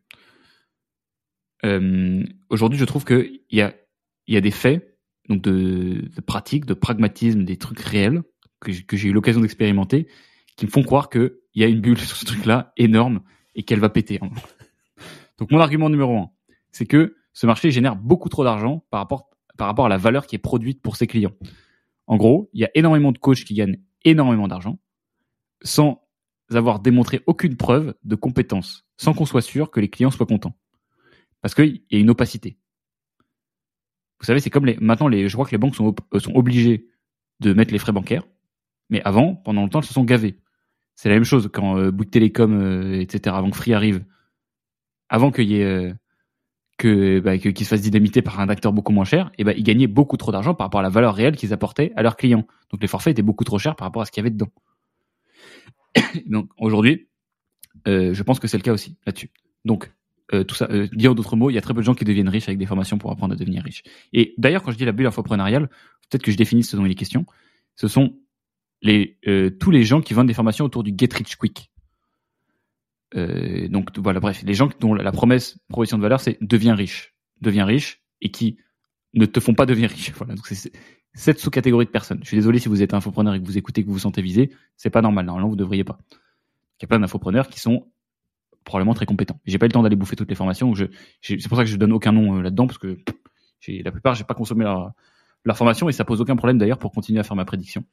aujourd'hui je trouve que il y a des faits, donc de pratiques, de pragmatisme, des trucs réels que j'ai eu l'occasion d'expérimenter, qui me font croire qu'il y a une bulle sur ce truc-là énorme et qu'elle va péter. Donc mon argument numéro 1, c'est que ce marché génère beaucoup trop d'argent par rapport à la valeur qui est produite pour ses clients. En gros, il y a énormément de coachs qui gagnent énormément d'argent sans avoir démontré aucune preuve de compétence, sans qu'on soit sûr que les clients soient contents. Parce qu'il y a une opacité. Vous savez, c'est comme maintenant, je crois que les banques sont obligées de mettre les frais bancaires, mais avant, pendant longtemps, elles se sont gavées. C'est la même chose quand Bouygues Télécom, etc., avant que Free arrive, avant qu'il y ait qu'ils se fassent dynamiter par un acteur beaucoup moins cher, et ils gagnaient beaucoup trop d'argent par rapport à la valeur réelle qu'ils apportaient à leurs clients. Donc les forfaits étaient beaucoup trop chers par rapport à ce qu'il y avait dedans. Donc aujourd'hui, je pense que c'est le cas aussi là-dessus. Donc tout ça, dire d'autres mots, il y a très peu de gens qui deviennent riches avec des formations pour apprendre à devenir riches. Et d'ailleurs, quand je dis la bulle infopreneuriale, peut-être que je définisse ce dont il est question. Ce sont tous les gens qui vendent des formations autour du get rich quick. Donc voilà, bref, les gens dont la proposition de valeur, c'est deviens riche, et qui ne te font pas devenir riche. Voilà, donc c'est cette sous-catégorie de personnes. Je suis désolé si vous êtes infopreneur et que vous écoutez, que vous vous sentez visé, c'est pas normal. Normalement, vous devriez pas. Il y a plein d'infopreneurs qui sont probablement très compétents. J'ai pas eu le temps d'aller bouffer toutes les formations. C'est pour ça que je donne aucun nom là-dedans, parce que la plupart, j'ai pas consommé leur formation, et ça pose aucun problème d'ailleurs pour continuer à faire ma prédiction.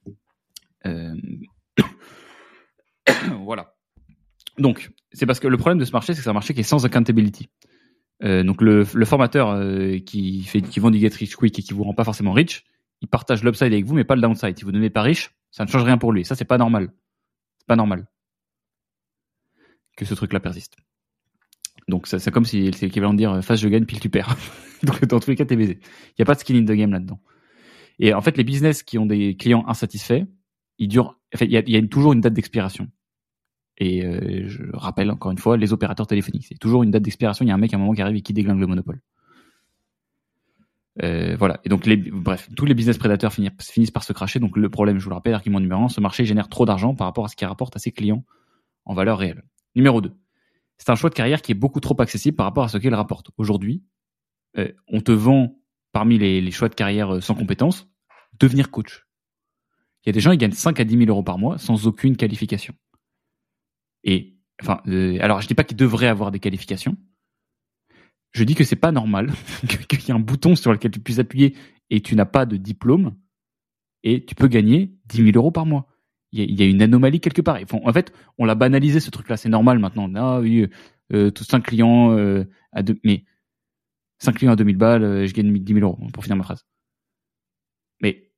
Voilà. Donc, c'est parce que le problème de ce marché, c'est que c'est un marché qui est sans accountability. Donc le formateur qui vend du get rich quick et qui vous rend pas forcément rich, il partage l'upside avec vous, mais pas le downside. Si vous ne donnez pas riche, ça ne change rien pour lui. Ça, c'est pas normal. C'est pas normal que ce truc-là persiste. Donc c'est comme si c'est l'équivalent de dire face je gagne, pile tu perds. Donc dans tous les cas, t'es baisé. Il y a pas de skin in the game là-dedans. Et en fait, les business qui ont des clients insatisfaits, ils durent. En fait, il y a toujours une date d'expiration. Et je rappelle encore une fois, les opérateurs téléphoniques, c'est toujours une date d'expiration. Il y a un mec à un moment qui arrive et qui déglingue le monopole. Voilà. Et donc, bref, tous les business prédateurs finissent par se cracher. Donc, le problème, je vous le rappelle, argument numéro 1, ce marché génère trop d'argent par rapport à ce qu'il rapporte à ses clients en valeur réelle. Numéro 2, c'est un choix de carrière qui est beaucoup trop accessible par rapport à ce qu'il rapporte. Aujourd'hui, on te vend, parmi les choix de carrière sans compétences, devenir coach. Il y a des gens qui gagnent 5 à 10 000 euros par mois sans aucune qualification. Et, enfin, alors je dis pas qu'ils devraient avoir des qualifications. Je dis que c'est pas normal qu'il y ait un bouton sur lequel tu puisses appuyer et tu n'as pas de diplôme et tu peux gagner 10 000 euros par mois. Il y a une anomalie quelque part. En fait, on l'a banalisé ce truc-là. C'est normal maintenant. Ah oui, tous 5 clients mais 5 clients à 2000 balles, je gagne 10 000 euros pour finir ma phrase. Mais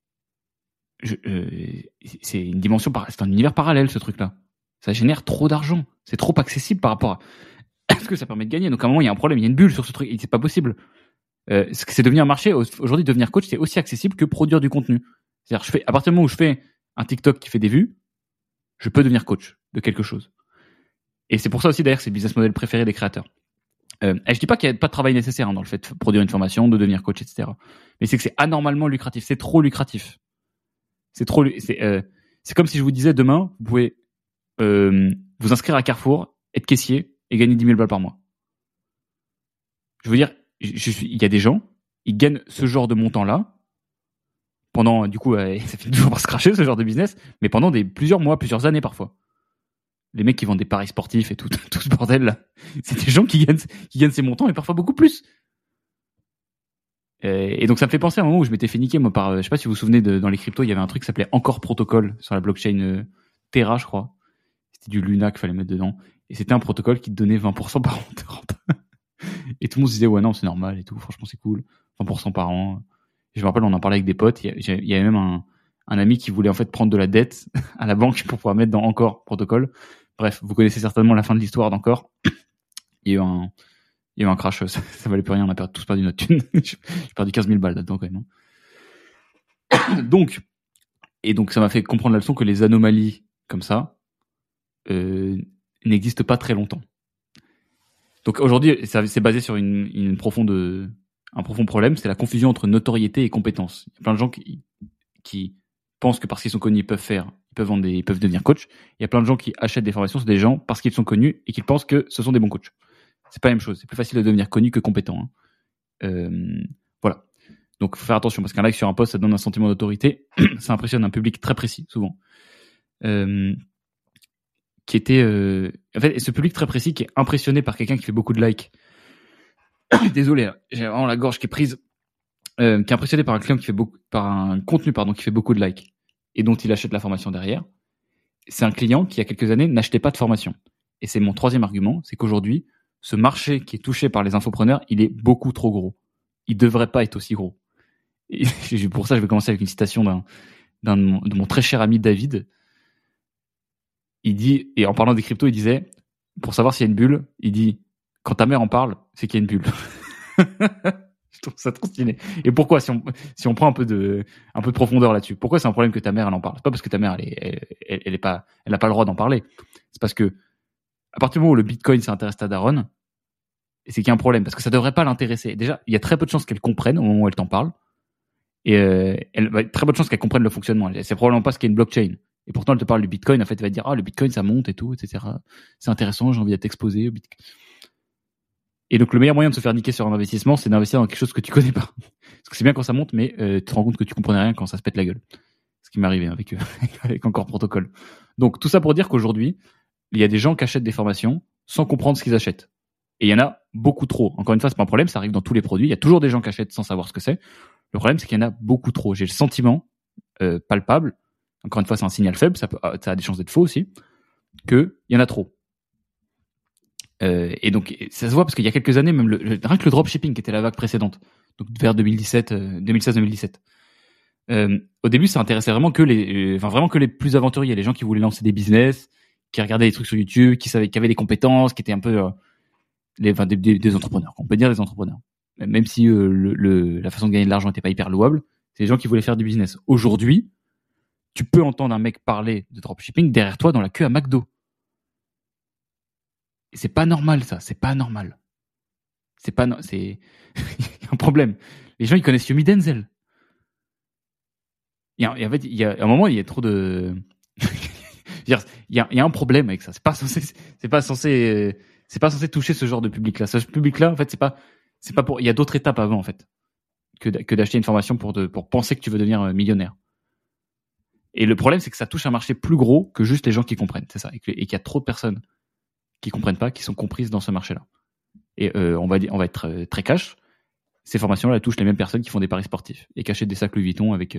c'est une dimension, c'est un univers parallèle ce truc-là. Ça génère trop d'argent. C'est trop accessible par rapport à ce que ça permet de gagner. Donc à un moment, il y a un problème, il y a une bulle sur ce truc et c'est pas possible. C'est devenu un marché. Aujourd'hui, devenir coach, c'est aussi accessible que produire du contenu. C'est-à-dire, à partir du moment où je fais un TikTok qui fait des vues, je peux devenir coach de quelque chose. Et c'est pour ça aussi d'ailleurs que c'est le business model préféré des créateurs. Et je dis pas qu'il y a pas de travail nécessaire dans le fait de produire une formation, de devenir coach, etc. Mais c'est que c'est anormalement lucratif. C'est trop lucratif. C'est comme si je vous disais demain, vous pouvez vous inscrire à Carrefour, être caissier et gagner 10 000 balles par mois. Je veux dire, il y a des gens, ils gagnent ce genre de montant-là pendant, du coup, ça finit toujours par se cracher ce genre de business, mais pendant plusieurs mois, plusieurs années parfois. Les mecs qui vendent des paris sportifs et tout ce bordel là, c'est des gens qui gagnent ces montants et parfois beaucoup plus. Et donc ça me fait penser à un moment où je m'étais fait niquer moi par, je sais pas si vous vous souvenez dans les cryptos, il y avait un truc qui s'appelait Encore Protocol sur la blockchain Terra, je crois. C'était du Luna qu'il fallait mettre dedans. Et c'était un protocole qui te donnait 20% par an de rente. Et tout le monde se disait, ouais, non, c'est normal et tout. Franchement, c'est cool. 20% par an. Et je me rappelle, on en parlait avec des potes. Il y avait même un ami qui voulait en fait prendre de la dette à la banque pour pouvoir mettre dans Encore Protocol. Bref, vous connaissez certainement la fin de l'histoire d'Encore. Il y a eu un crash. Ça valait plus rien. On a tous perdu notre thune. J'ai perdu 15 000 balles là-dedans quand même. Donc ça m'a fait comprendre la leçon que les anomalies comme ça, n'existe pas très longtemps. Donc aujourd'hui, c'est basé sur un profond problème, c'est la confusion entre notoriété et compétence. Il y a plein de gens qui pensent que parce qu'ils sont connus, ils peuvent devenir coach. Il y a plein de gens qui achètent des formations, c'est des gens parce qu'ils sont connus et qu'ils pensent que ce sont des bons coachs. C'est pas la même chose. C'est plus facile de devenir connu que compétent. Voilà. Donc faut faire attention parce qu'un like sur un post, ça donne un sentiment d'autorité. Ça impressionne un public très précis, souvent. Qui était en fait ce public très précis qui est impressionné par quelqu'un qui fait beaucoup de likes. Désolé, j'ai vraiment la gorge qui est prise. Qui est impressionné par un client par un contenu qui fait beaucoup de likes et dont il achète la formation derrière. C'est un client qui il y a quelques années n'achetait pas de formation. Et c'est mon troisième argument, c'est qu'aujourd'hui ce marché qui est touché par les infopreneurs, il est beaucoup trop gros. Il devrait pas être aussi gros. Et pour ça, je vais commencer avec une citation de mon très cher ami David. Il dit, et en parlant des cryptos, il disait, pour savoir s'il y a une bulle, il dit, quand ta mère en parle, c'est qu'il y a une bulle. Je trouve ça trop stylé. Et pourquoi, si on prend un peu de profondeur là-dessus, pourquoi c'est un problème que ta mère elle en parle? C'est pas parce que ta mère elle n'a pas le droit d'en parler. C'est parce que à partir du moment où le Bitcoin s'intéresse à Daron, c'est qu'il y a un problème parce que ça devrait pas l'intéresser. Déjà, il y a très peu de chances qu'elle comprenne au moment où elle t'en parle, et très peu de chances qu'elle comprenne le fonctionnement. C'est probablement pas ce qu'est une blockchain. Et pourtant, elle te parle du Bitcoin. En fait, elle va te dire, le Bitcoin, ça monte et tout, etc. C'est intéressant, j'ai envie d'être exposé au Bitcoin. Et donc, le meilleur moyen de se faire niquer sur un investissement, c'est d'investir dans quelque chose que tu connais pas. Parce que c'est bien quand ça monte, mais tu te rends compte que tu comprenais rien quand ça se pète la gueule. Ce qui m'est arrivé avec Encore Protocol. Donc, tout ça pour dire qu'aujourd'hui, il y a des gens qui achètent des formations sans comprendre ce qu'ils achètent. Et il y en a beaucoup trop. Encore une fois, c'est pas un problème, ça arrive dans tous les produits. Il y a toujours des gens qui achètent sans savoir ce que c'est. Le problème, c'est qu'il y en a beaucoup trop. J'ai le sentiment palpable, encore une fois, c'est un signal faible, ça a des chances d'être faux aussi, qu'il y en a trop. Et donc, ça se voit parce qu'il y a quelques années, même rien que le dropshipping qui était la vague précédente, donc vers 2016-2017. Au début, ça intéressait vraiment que les plus aventuriers, les gens qui voulaient lancer des business, qui regardaient des trucs sur YouTube, qui avaient des compétences, qui étaient un peu des entrepreneurs. On peut dire des entrepreneurs. Même si la façon de gagner de l'argent n'était pas hyper louable, c'est des gens qui voulaient faire du business. Aujourd'hui, tu peux entendre un mec parler de dropshipping derrière toi dans la queue à McDo. Et c'est pas normal, ça. C'est pas normal. C'est il y a un problème. Les gens, ils connaissent Yomi Denzel. En fait, il y a un moment, il y a trop de. Il y a un problème avec ça. C'est pas censé toucher ce genre de public-là. Ce public-là, en fait, c'est pas pour. Il y a d'autres étapes avant, en fait, que d'acheter une formation pour penser que tu veux devenir millionnaire. Et le problème, c'est que ça touche un marché plus gros que juste les gens qui comprennent. C'est ça. Et qu'il y a trop de personnes qui comprennent pas, qui sont comprises dans ce marché-là. Et on va être très cash. Ces formations-là, elles touchent les mêmes personnes qui font des paris sportifs et qui achètent des sacs Louis Vuitton avec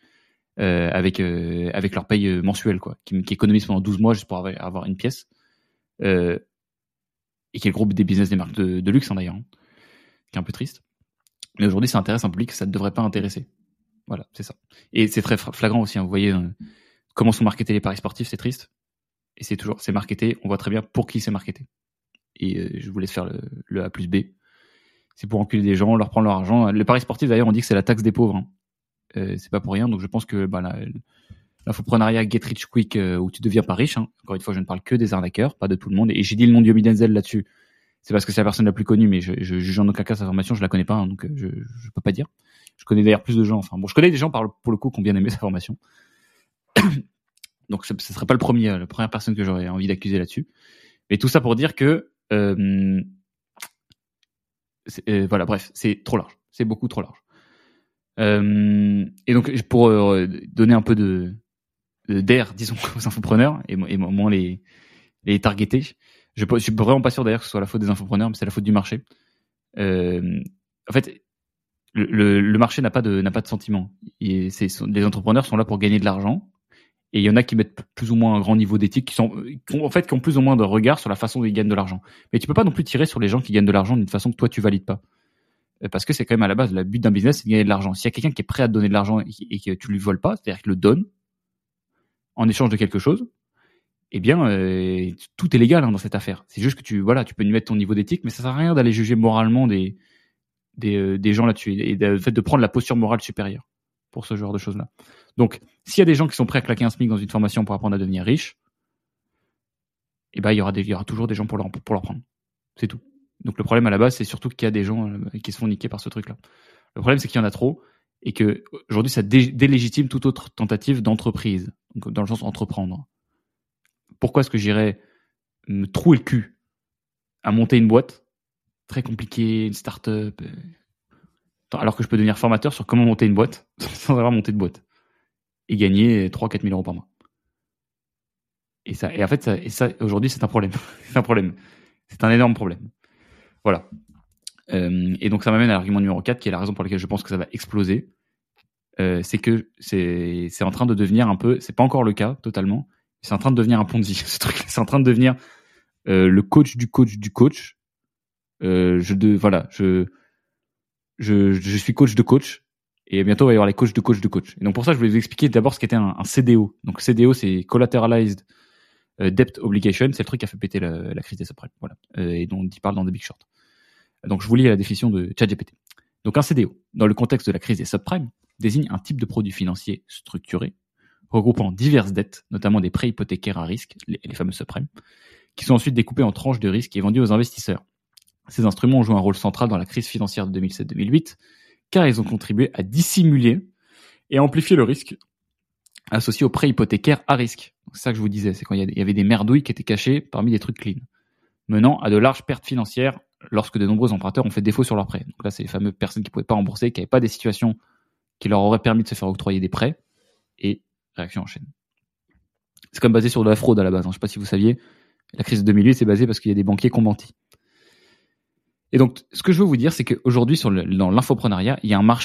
leur paye mensuelle, quoi, qui économisent pendant 12 mois juste pour avoir une pièce, et qui est le groupe des business des marques de luxe, hein, d'ailleurs, hein, qui est un peu triste. Mais aujourd'hui, ça intéresse un public que ça ne devrait pas intéresser. Voilà, c'est ça. Et c'est très flagrant aussi, hein, vous voyez comment sont marketés les paris sportifs, c'est triste. Et c'est marketé, on voit très bien pour qui c'est marketé. Et je vous laisse faire le A plus B. C'est pour enculer des gens, leur prendre leur argent. Les paris sportifs, d'ailleurs, on dit que c'est la taxe des pauvres, hein. C'est pas pour rien, donc je pense que l'infoprenariat Get Rich Quick, où tu deviens pas riche, hein. Encore une fois, je ne parle que des arnaqueurs, pas de tout le monde, et j'ai dit le nom de Yomi Denzel là-dessus, c'est parce que c'est la personne la plus connue, mais je juge en aucun cas sa formation, je la connais pas, hein, donc je peux pas dire. Je connais d'ailleurs plus de gens, je connais des gens pour le coup qui ont bien aimé sa formation. Donc ce serait pas la première personne que j'aurais envie d'accuser là-dessus, mais tout ça pour dire que voilà, bref, c'est trop large, c'est beaucoup trop large. Et donc pour donner un peu d'air, disons, aux infopreneurs et moins les targeter, je suis vraiment pas sûr d'ailleurs que ce soit la faute des infopreneurs, mais c'est la faute du marché. En fait, le marché n'a pas de sentiment. Et les entrepreneurs sont là pour gagner de l'argent, et il y en a qui mettent plus ou moins un grand niveau d'éthique, qui ont plus ou moins de regard sur la façon dont ils gagnent de l'argent. Mais tu peux pas non plus tirer sur les gens qui gagnent de l'argent d'une façon que toi tu valides pas. Parce que c'est quand même à la base, le but d'un business, c'est de gagner de l'argent. S'il y a quelqu'un qui est prêt à te donner de l'argent et que tu lui voles pas, c'est-à-dire qu'il le donne en échange de quelque chose, eh bien, tout est légal, hein, dans cette affaire. C'est juste que tu peux lui mettre ton niveau d'éthique, mais ça sert à rien d'aller juger moralement des gens là-dessus et le fait de prendre la posture morale supérieure pour ce genre de choses-là. Donc, s'il y a des gens qui sont prêts à claquer un SMIC dans une formation pour apprendre à devenir riche, eh ben, il y aura toujours des gens pour leur prendre. C'est tout. Donc le problème à la base, c'est surtout qu'il y a des gens qui se font niquer par ce truc-là. Le problème, c'est qu'il y en a trop et que aujourd'hui, ça délégitime toute autre tentative d'entreprise, donc dans le sens entreprendre. Pourquoi est-ce que j'irais me trouer le cul à monter une boîte très compliquée, une start-up, alors que je peux devenir formateur sur comment monter une boîte sans avoir monté de boîte et gagner 3-4 000 euros par mois. Et en fait, ça aujourd'hui, c'est un problème. C'est un problème. C'est un énorme problème. Voilà. Et donc ça m'amène à l'argument numéro 4, qui est la raison pour laquelle je pense que ça va exploser. C'est que c'est en train de devenir un peu, c'est pas encore le cas totalement, c'est en train de devenir un Ponzi, ce truc. C'est en train de devenir le coach du coach du coach. Je suis coach de coach, et bientôt il va y avoir les coachs de coach de coach. Et donc pour ça, je voulais vous expliquer d'abord ce qu'était un CDO. Donc CDO, c'est Collateralized Debt Obligation, c'est le truc qui a fait péter la crise des subprimes, voilà, et dont il parle dans The Big Short. Donc je vous lis la définition de ChatGPT. Donc un CDO, dans le contexte de la crise des subprimes, désigne un type de produit financier structuré regroupant diverses dettes, notamment des prêts hypothécaires à risque, les fameux subprimes, qui sont ensuite découpés en tranches de risque et vendus aux investisseurs. Ces instruments ont joué un rôle central dans la crise financière de 2007-2008, car ils ont contribué à dissimuler et à amplifier le risque associé aux prêts hypothécaires à risque. C'est ça que je vous disais, c'est quand il y avait des merdouilles qui étaient cachées parmi des trucs clean, menant à de larges pertes financières lorsque de nombreux emprunteurs ont fait défaut sur leurs prêts. Donc là, c'est les fameuses personnes qui ne pouvaient pas rembourser, qui n'avaient pas des situations qui leur auraient permis de se faire octroyer des prêts, et réaction en chaîne. C'est comme basé sur de la fraude à la base. Je ne sais pas si vous saviez, la crise de 2008, c'est basé parce qu'il y a des banquiers qui ont menti. Et donc, ce que je veux vous dire, c'est qu'aujourd'hui, dans l'infoprenariat, il y a un marché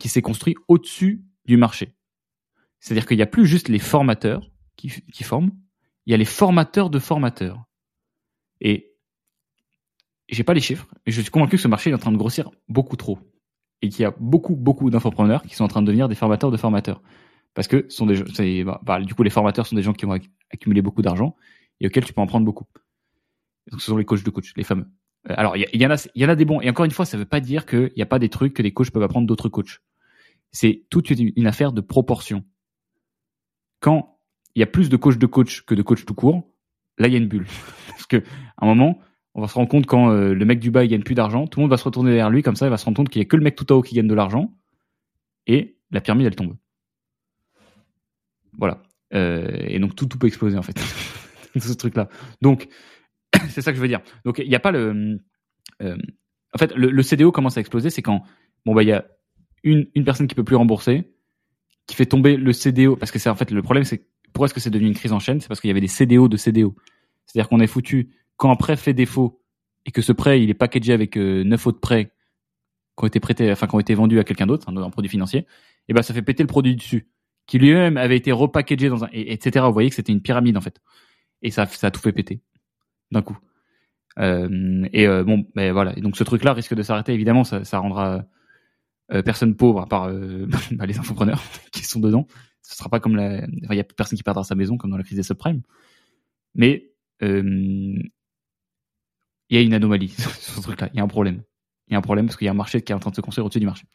qui s'est construit au-dessus du marché. C'est-à-dire qu'il n'y a plus juste les formateurs qui forment, il y a les formateurs de formateurs. Et j'ai pas les chiffres, mais je suis convaincu que ce marché est en train de grossir beaucoup trop. Et qu'il y a beaucoup d'infopreneurs qui sont en train de devenir des formateurs de formateurs. Parce que du coup, les formateurs sont des gens qui ont accumulé beaucoup d'argent et auxquels tu peux en prendre beaucoup. Donc, ce sont les coachs de coach, les fameux. Alors, il y en a des bons. Et encore une fois, ça veut pas dire qu'il n'y a pas des trucs que les coachs peuvent apprendre d'autres coachs. C'est toute une affaire de proportion. Quand il y a plus de coachs que de coachs tout court, là, il y a une bulle. Parce que, à un moment, on va se rendre compte quand le mec du bas, il gagne plus d'argent, tout le monde va se retourner vers lui, comme ça, il va se rendre compte qu'il y a que le mec tout en haut qui gagne de l'argent, et la pyramide, elle tombe. Voilà. Et donc, tout peut exploser, en fait. Ce truc-là. Donc, c'est ça que je veux dire. Donc, il n'y a pas le... en fait, le CDO commence à exploser, c'est quand, il y a une personne qui peut plus rembourser, qui fait tomber le CDO, parce que c'est en fait le problème, c'est pourquoi est-ce que c'est devenu une crise en chaîne, c'est parce qu'il y avait des CDO de CDO. C'est-à-dire qu'on est foutu quand un prêt fait défaut et que ce prêt il est packagé avec 9 autres prêts qui ont été vendus à quelqu'un d'autre, un produit financier, et ben ça fait péter le produit dessus, qui lui-même avait été repackagé dans etc. Vous voyez que c'était une pyramide en fait, et ça a tout fait péter d'un coup. Voilà. Et donc ce truc-là risque de s'arrêter. Évidemment, ça rendra personne pauvre à part les infopreneurs qui sont dedans. Ce sera pas comme il y a personne qui perdra sa maison comme dans la crise des subprimes. Mais il y a une anomalie sur ce truc-là. Il y a un problème. Il y a un problème parce qu'il y a un marché qui est en train de se construire au-dessus du marché.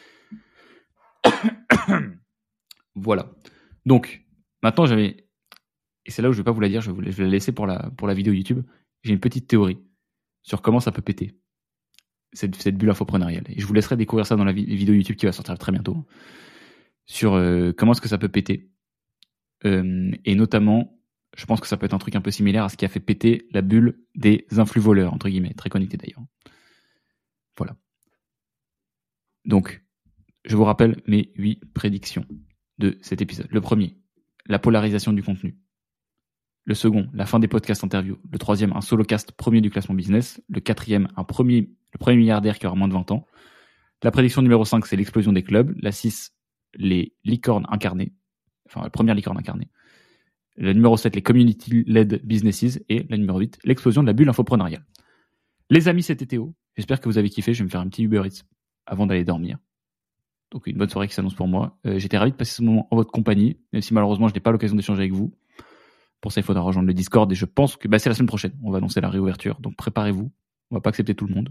Voilà. Donc maintenant et c'est là où je vais pas vous la dire, je vais la laisser pour la vidéo YouTube. J'ai une petite théorie sur comment ça peut péter cette bulle infopreneuriale. Et je vous laisserai découvrir ça dans la vidéo YouTube qui va sortir très bientôt, sur comment est-ce que ça peut péter. Et notamment, je pense que ça peut être un truc un peu similaire à ce qui a fait péter la bulle des influx voleurs, entre guillemets, très connectés d'ailleurs. Voilà. Donc, je vous rappelle mes 8 prédictions de cet épisode. Le premier, la polarisation du contenu. Le second, la fin des podcasts interviews. Le troisième, un solocast premier du classement business. Le quatrième, le premier milliardaire qui aura moins de 20 ans. La prédiction numéro 5, c'est l'explosion des clubs. La 6, les licornes incarnées. Enfin, la première licorne incarnée. La numéro 7, les community-led businesses. Et la numéro 8, l'explosion de la bulle infopreneuriale. Les amis, c'était Théo. J'espère que vous avez kiffé. Je vais me faire un petit Uber Eats avant d'aller dormir. Donc, une bonne soirée qui s'annonce pour moi. J'étais ravi de passer ce moment en votre compagnie, même si malheureusement, je n'ai pas l'occasion d'échanger avec vous. Pour ça, il faudra rejoindre le Discord et je pense que c'est la semaine prochaine. On va annoncer la réouverture. Donc, préparez-vous. On va pas accepter tout le monde.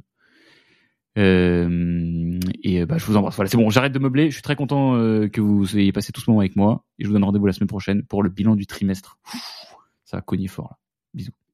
Je vous embrasse. Voilà, c'est bon, j'arrête de meubler. Je suis très content que vous ayez passé tout ce moment avec moi. Et je vous donne rendez-vous la semaine prochaine pour le bilan du trimestre. Ça va cogner fort, là. Bisous.